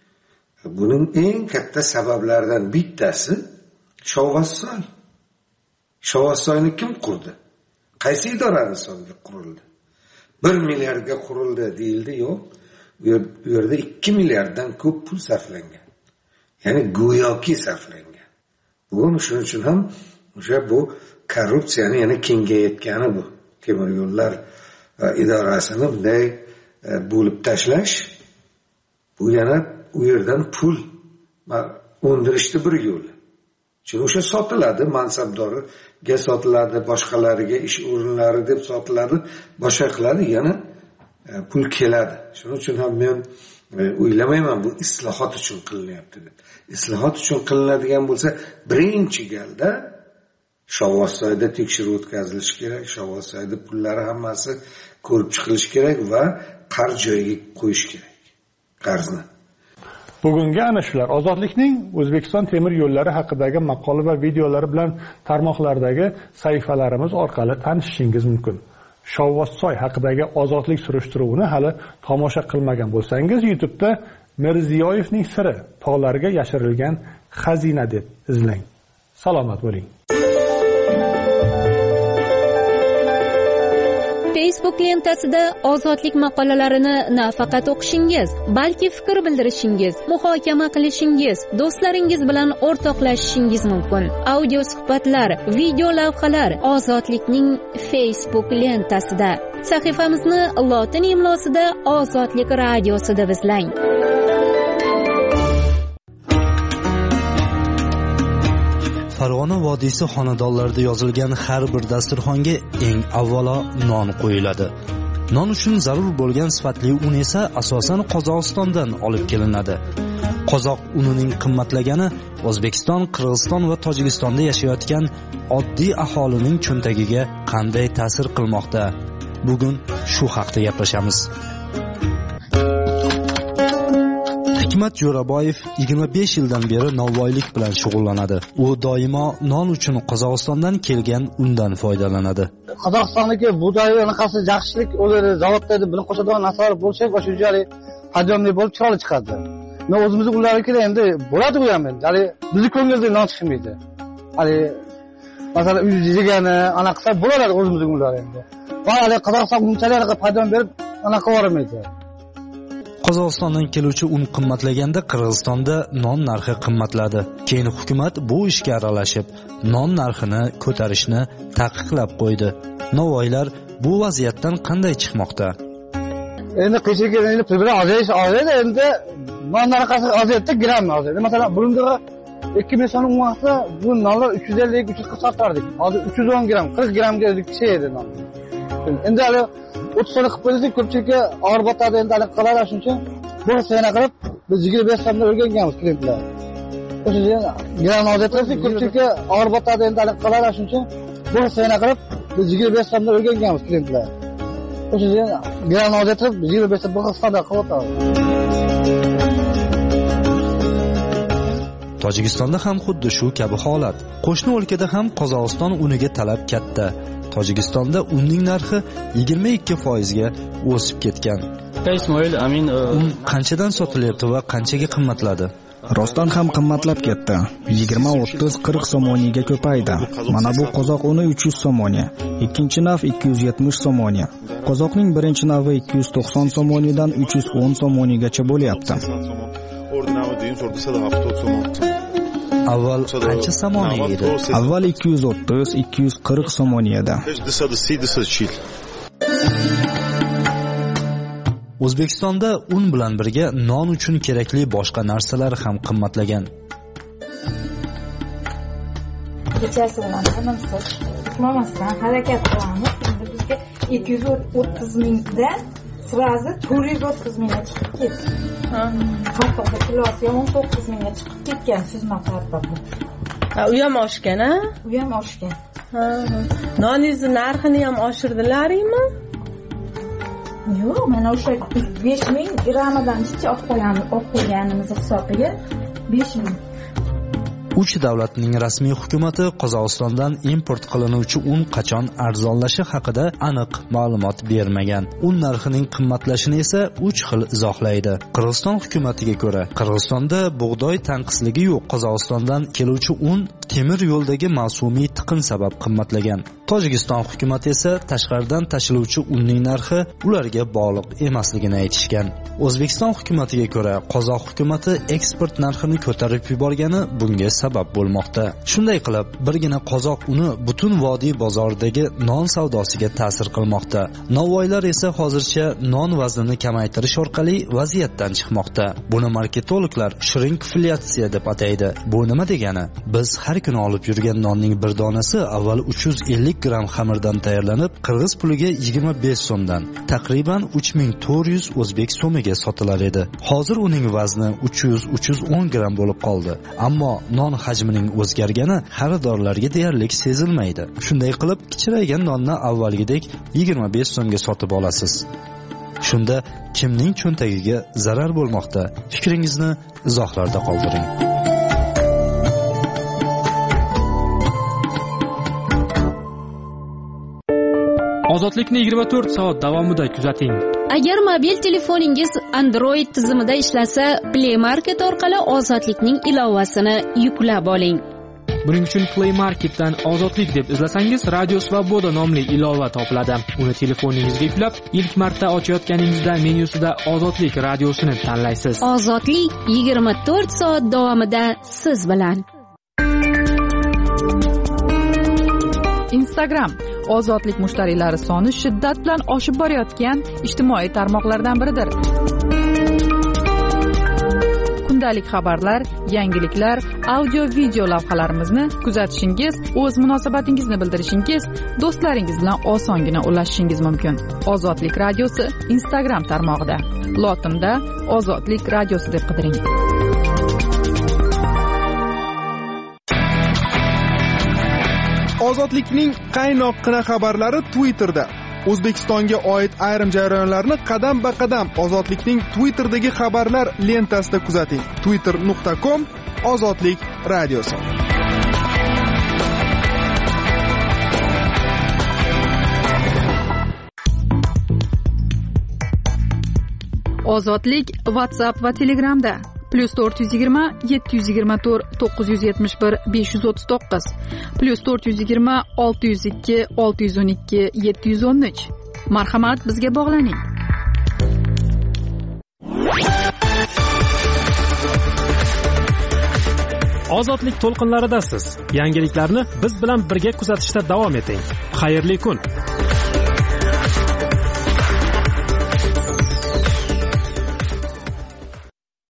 Buning eng katta sabablaridan bittasi Shovvozsoy. Shovvozsoyni kim qurdi? Qaysi idorani hisobiga qurildi? 1 milliardga qurildi deyildi, yo'q. Bu yerda 2 milliarddan ko'p pul sarflangan. Ya'ni go'yoki sarflangan. Bugun shuning uchun ham o'sha bu korrupsiyani yana kengaytgani bu. Temir yo'llar idorasini bunday bo'lib tashlash, bu yana u yerdan pul o'ndirishni bir yo'li. Chunki o'sha sotiladi, mansabdoriga sotiladi, boshqalariga ish o'rinlari deb sotiladi, boshqa qiladi, yana pul keladi. Shuning uchun ham men o'ylamayman bu islohot uchun qilinyapti deb. Islohot uchun qilinadigan bo'lsa, birinchi galda Shovvozsoyda tekshiruv o'tkazilishi kerak, Shovvozsoyda pullari hammasi ko'rib chiqilishi kerak va qarz joyiga qo'yish kerak. Qarzni. Bugungi ana shular ozodlikning O'zbekiston temir yo'llari haqidagi maqola va videolari bilan tarmoqlardagi sahifalarimiz orqali tanishishingiz mumkin. Shovvozsoy haqidagi ozodlik surishtiruvini hali tomosha qilmagan bo'lsangiz, YouTube'da Mirziyoyevning siri tog'larga yashirilgan xazina deb izlang. Salomat bo'ling. Facebook lentasida ozodlik maqolalarini nafaqat o'qishingiz, balki fikr bildirishingiz, muhokama qilishingiz, do'stlaringiz bilan o'rtoqlashishingiz mumkin. Audio suhbatlar, video lavhalar ozodlikning Facebook lentasida. Sahifamizni lotin imlosida Ozodlik radiosida izlang. Farg'ona vodiysi xonadonlarida yozilgan har bir dasturxonga eng avvalo non qo'yiladi. Non uchun zarur bo'lgan sifatli un esa asosan Qozog'istondan olib kelinadi. Qozoq unining qimmatlagani O'zbekiston, Qirg'iziston va Tojikistonda yashayotgan oddiy aholining cho'ntagiga qanday ta'sir qilmoqda? Bugun shu haqda gaplashamiz. Hikmat Jo'raboyev 25 yildan beri novvoylik bilan shug'ullanadi. U doimo non uchun Qozog'istondan kelgan undan foydalanadi. Qozog'istonniki buğday anaqasi yaxshilik o'ladi, zavodda buni qo'shadigan narsalar bo'lsa, shunchalik hajmli bo'lib chiqarib chiqadi. Men o'zimizni ularnikida endi bo'ladi bu ham endi. Ya'ni bizni ko'ngilda non chiqmaydi. Hali masalan uy yegani anaqasi bo'ladi o'zimizning ular endi. Va hali Qozog'iston bunchalik foydan berib anaqa o'ramaydi. Qozog'istondan keluvchi un qimmatlaganda Qirg'izistonda non narxi qimmatladi. Keyin hukumat bu ishga aralashib, non narxini ko'tarishni taqiqlab qo'ydi. Novvoylar bu vaziyatdan qanday chiqmoqda? Endi qishki endi pul ozayish endi non narxi ozaydi, gram ozaydi. Masalan, burunga 2000 so'm vaqtda bu nonlar 350-340 sotardik. Hozir 310 gram, 40 gramga şey edi non. Endi hali 30 so'm qilib qo'ysak ko'pchilikka og'ir botadi, endi hali qiladi shuncha. Bu sena qilib biz 25 so'mdan o'rganganmiz klientlar. O'sha gram ozaytirsak ko'pchilikka og'ir botadi, endi hali qiladi shuncha. Bu sena qilib biz 25 so'mdan o'rganganmiz klientlar. O'sha gram ozaytirib 25 so'm Qozog'istonda qilib o'tadi. Tojikistonda ham xuddi shu kabi holat. Qo'shni o'lkada ham Qozog'iston uniga talab katta. Tojikistonda unning narxi 22% ga o'sib ketgan. Un qanchadan sotilyapti va qanchaga qimmatladi? Rostdan ham qimmatlab ketdi. 20, 30, 40 somoniyaga ko'paydi. Mana bu qozoq uni 300 somoniya, ikkinchi nav 270 somoniya. Qozoqning birinchi navi 290 somoniyadan 310 somoniyagacha bo'lyapti. Avval qancha somoniya edi? Avval 230, 240 somoniyada. O'zbekistonda un bilan birga non uchun kerakli boshqa narsalar ham qimmatlagan. Kechasi bilan qimmatlamasdan harakat qilamiz. Endi bizga 230 mingdan sirazi 430 mingga chiqib ketdi. Kartoshka kilosi 19 mingga chiqib ketgan suzma kartoshka. U ham oshgan-a? U ham oshgan. Noningizni narxini ham oshirdilaringmi? Yo'q, mana o'sha 5000 grammadan olib qo'yganimiz hisobiga 5000. Uch davlatning rasmiy hukumati Qozog'istondan import qilinuvchi un qachon arzonlashi haqida aniq ma'lumot bermagan. Un narxining qimmatlashini esa 3 xil izohlaydi. Qirg'iziston hukumatiga ko'ra, Qirg'izistonda bug'doy tanqisligi yo'q. Qozog'istondan keluvchi un temir yo'ldagi mavsumiy tiqin sabab qimmatlagan. Tojikiston hukumati esa tashqaridan tashiluvchi unning narxi ularga bog'liq emasligini aytishgan. O'zbekiston hukumatiga ko'ra, Qozoq hukumati eksport narxini ko'tarib yuborgani bunga sabab bo'lmoqda. Shunday qilib, birgina qozoq uni butun vodiy bozoridagi non savdosiga ta'sir qilmoqda. Novvoylar esa hozircha non vaznini kamaytirish orqali vaziyatdan chiqmoqda. Buni marketologlar shrinkflyatsiya deb ataydi. Bu nima degani? Biz har kuni olib yurgan nonning bir donasi avval 350 gram xamirdan tayyorlanib, qirg'iz puliga 25 so'mdan, taqriban 3400 o'zbek so'miga sotilar edi. Hozir uning vazni 300-310 gram bo'lib qoldi. Ammo non hajmining o'zgargani xaridorlarga deyarli sezilmaydi. Shunday qilib, kichraygan nonni avvalgidek 25 so'mga sotib olasiz. Shunda kimning cho'ntagiga zarar bo'lmoqda? Fikringizni izohlarda qoldiring. Ozodlikni 24 soat davomida kuzating. Agar mobil telefoningiz Android tizimida ishlasa, Play Market orqali Ozodlikning ilovasini yuklab oling. Buning uchun Play Marketdan Ozodlik deb izlasangiz, Radio Svoboda nomli ilova topiladi. Uni telefoningizga yuklab, ilk marta ochayotganingizda menyusida Ozodlik radiosini tanlaysiz. Ozodlik 24 soat davomida siz bilan. Instagram Ozodlik mushtariylari soni shiddat bilan oshib borayotgan ijtimoiy tarmoqlardan biridir. Kundalik xabarlar, yangiliklar, audio-video lavhalarimizni kuzatishingiz, o'z munosabatingizni bildirishingiz, do'stlaringiz bilan osongina ulashishingiz mumkin. Ozodlik radiosi Instagram tarmog'ida. Lotinda Ozodlik radiosi deb qidiring. Ozodlikning qaynoqqina xabarlari Twitterda. O'zbekistonga oid ayrim jarayonlarni qadam-ba-qadam Ozodlikning Twitterdagi xabarlar lentasida kuzating. twitter.com Ozodlik radiosi. Ozodlik WhatsApp va Telegramda +420 724 971 539 +420 602 612 713. Marhamat, bizga bog'laning. Ozodlik to'lqinlaridasiz. Yangiliklarni biz bilan birga kuzatishda davom eting. Xayrli kun.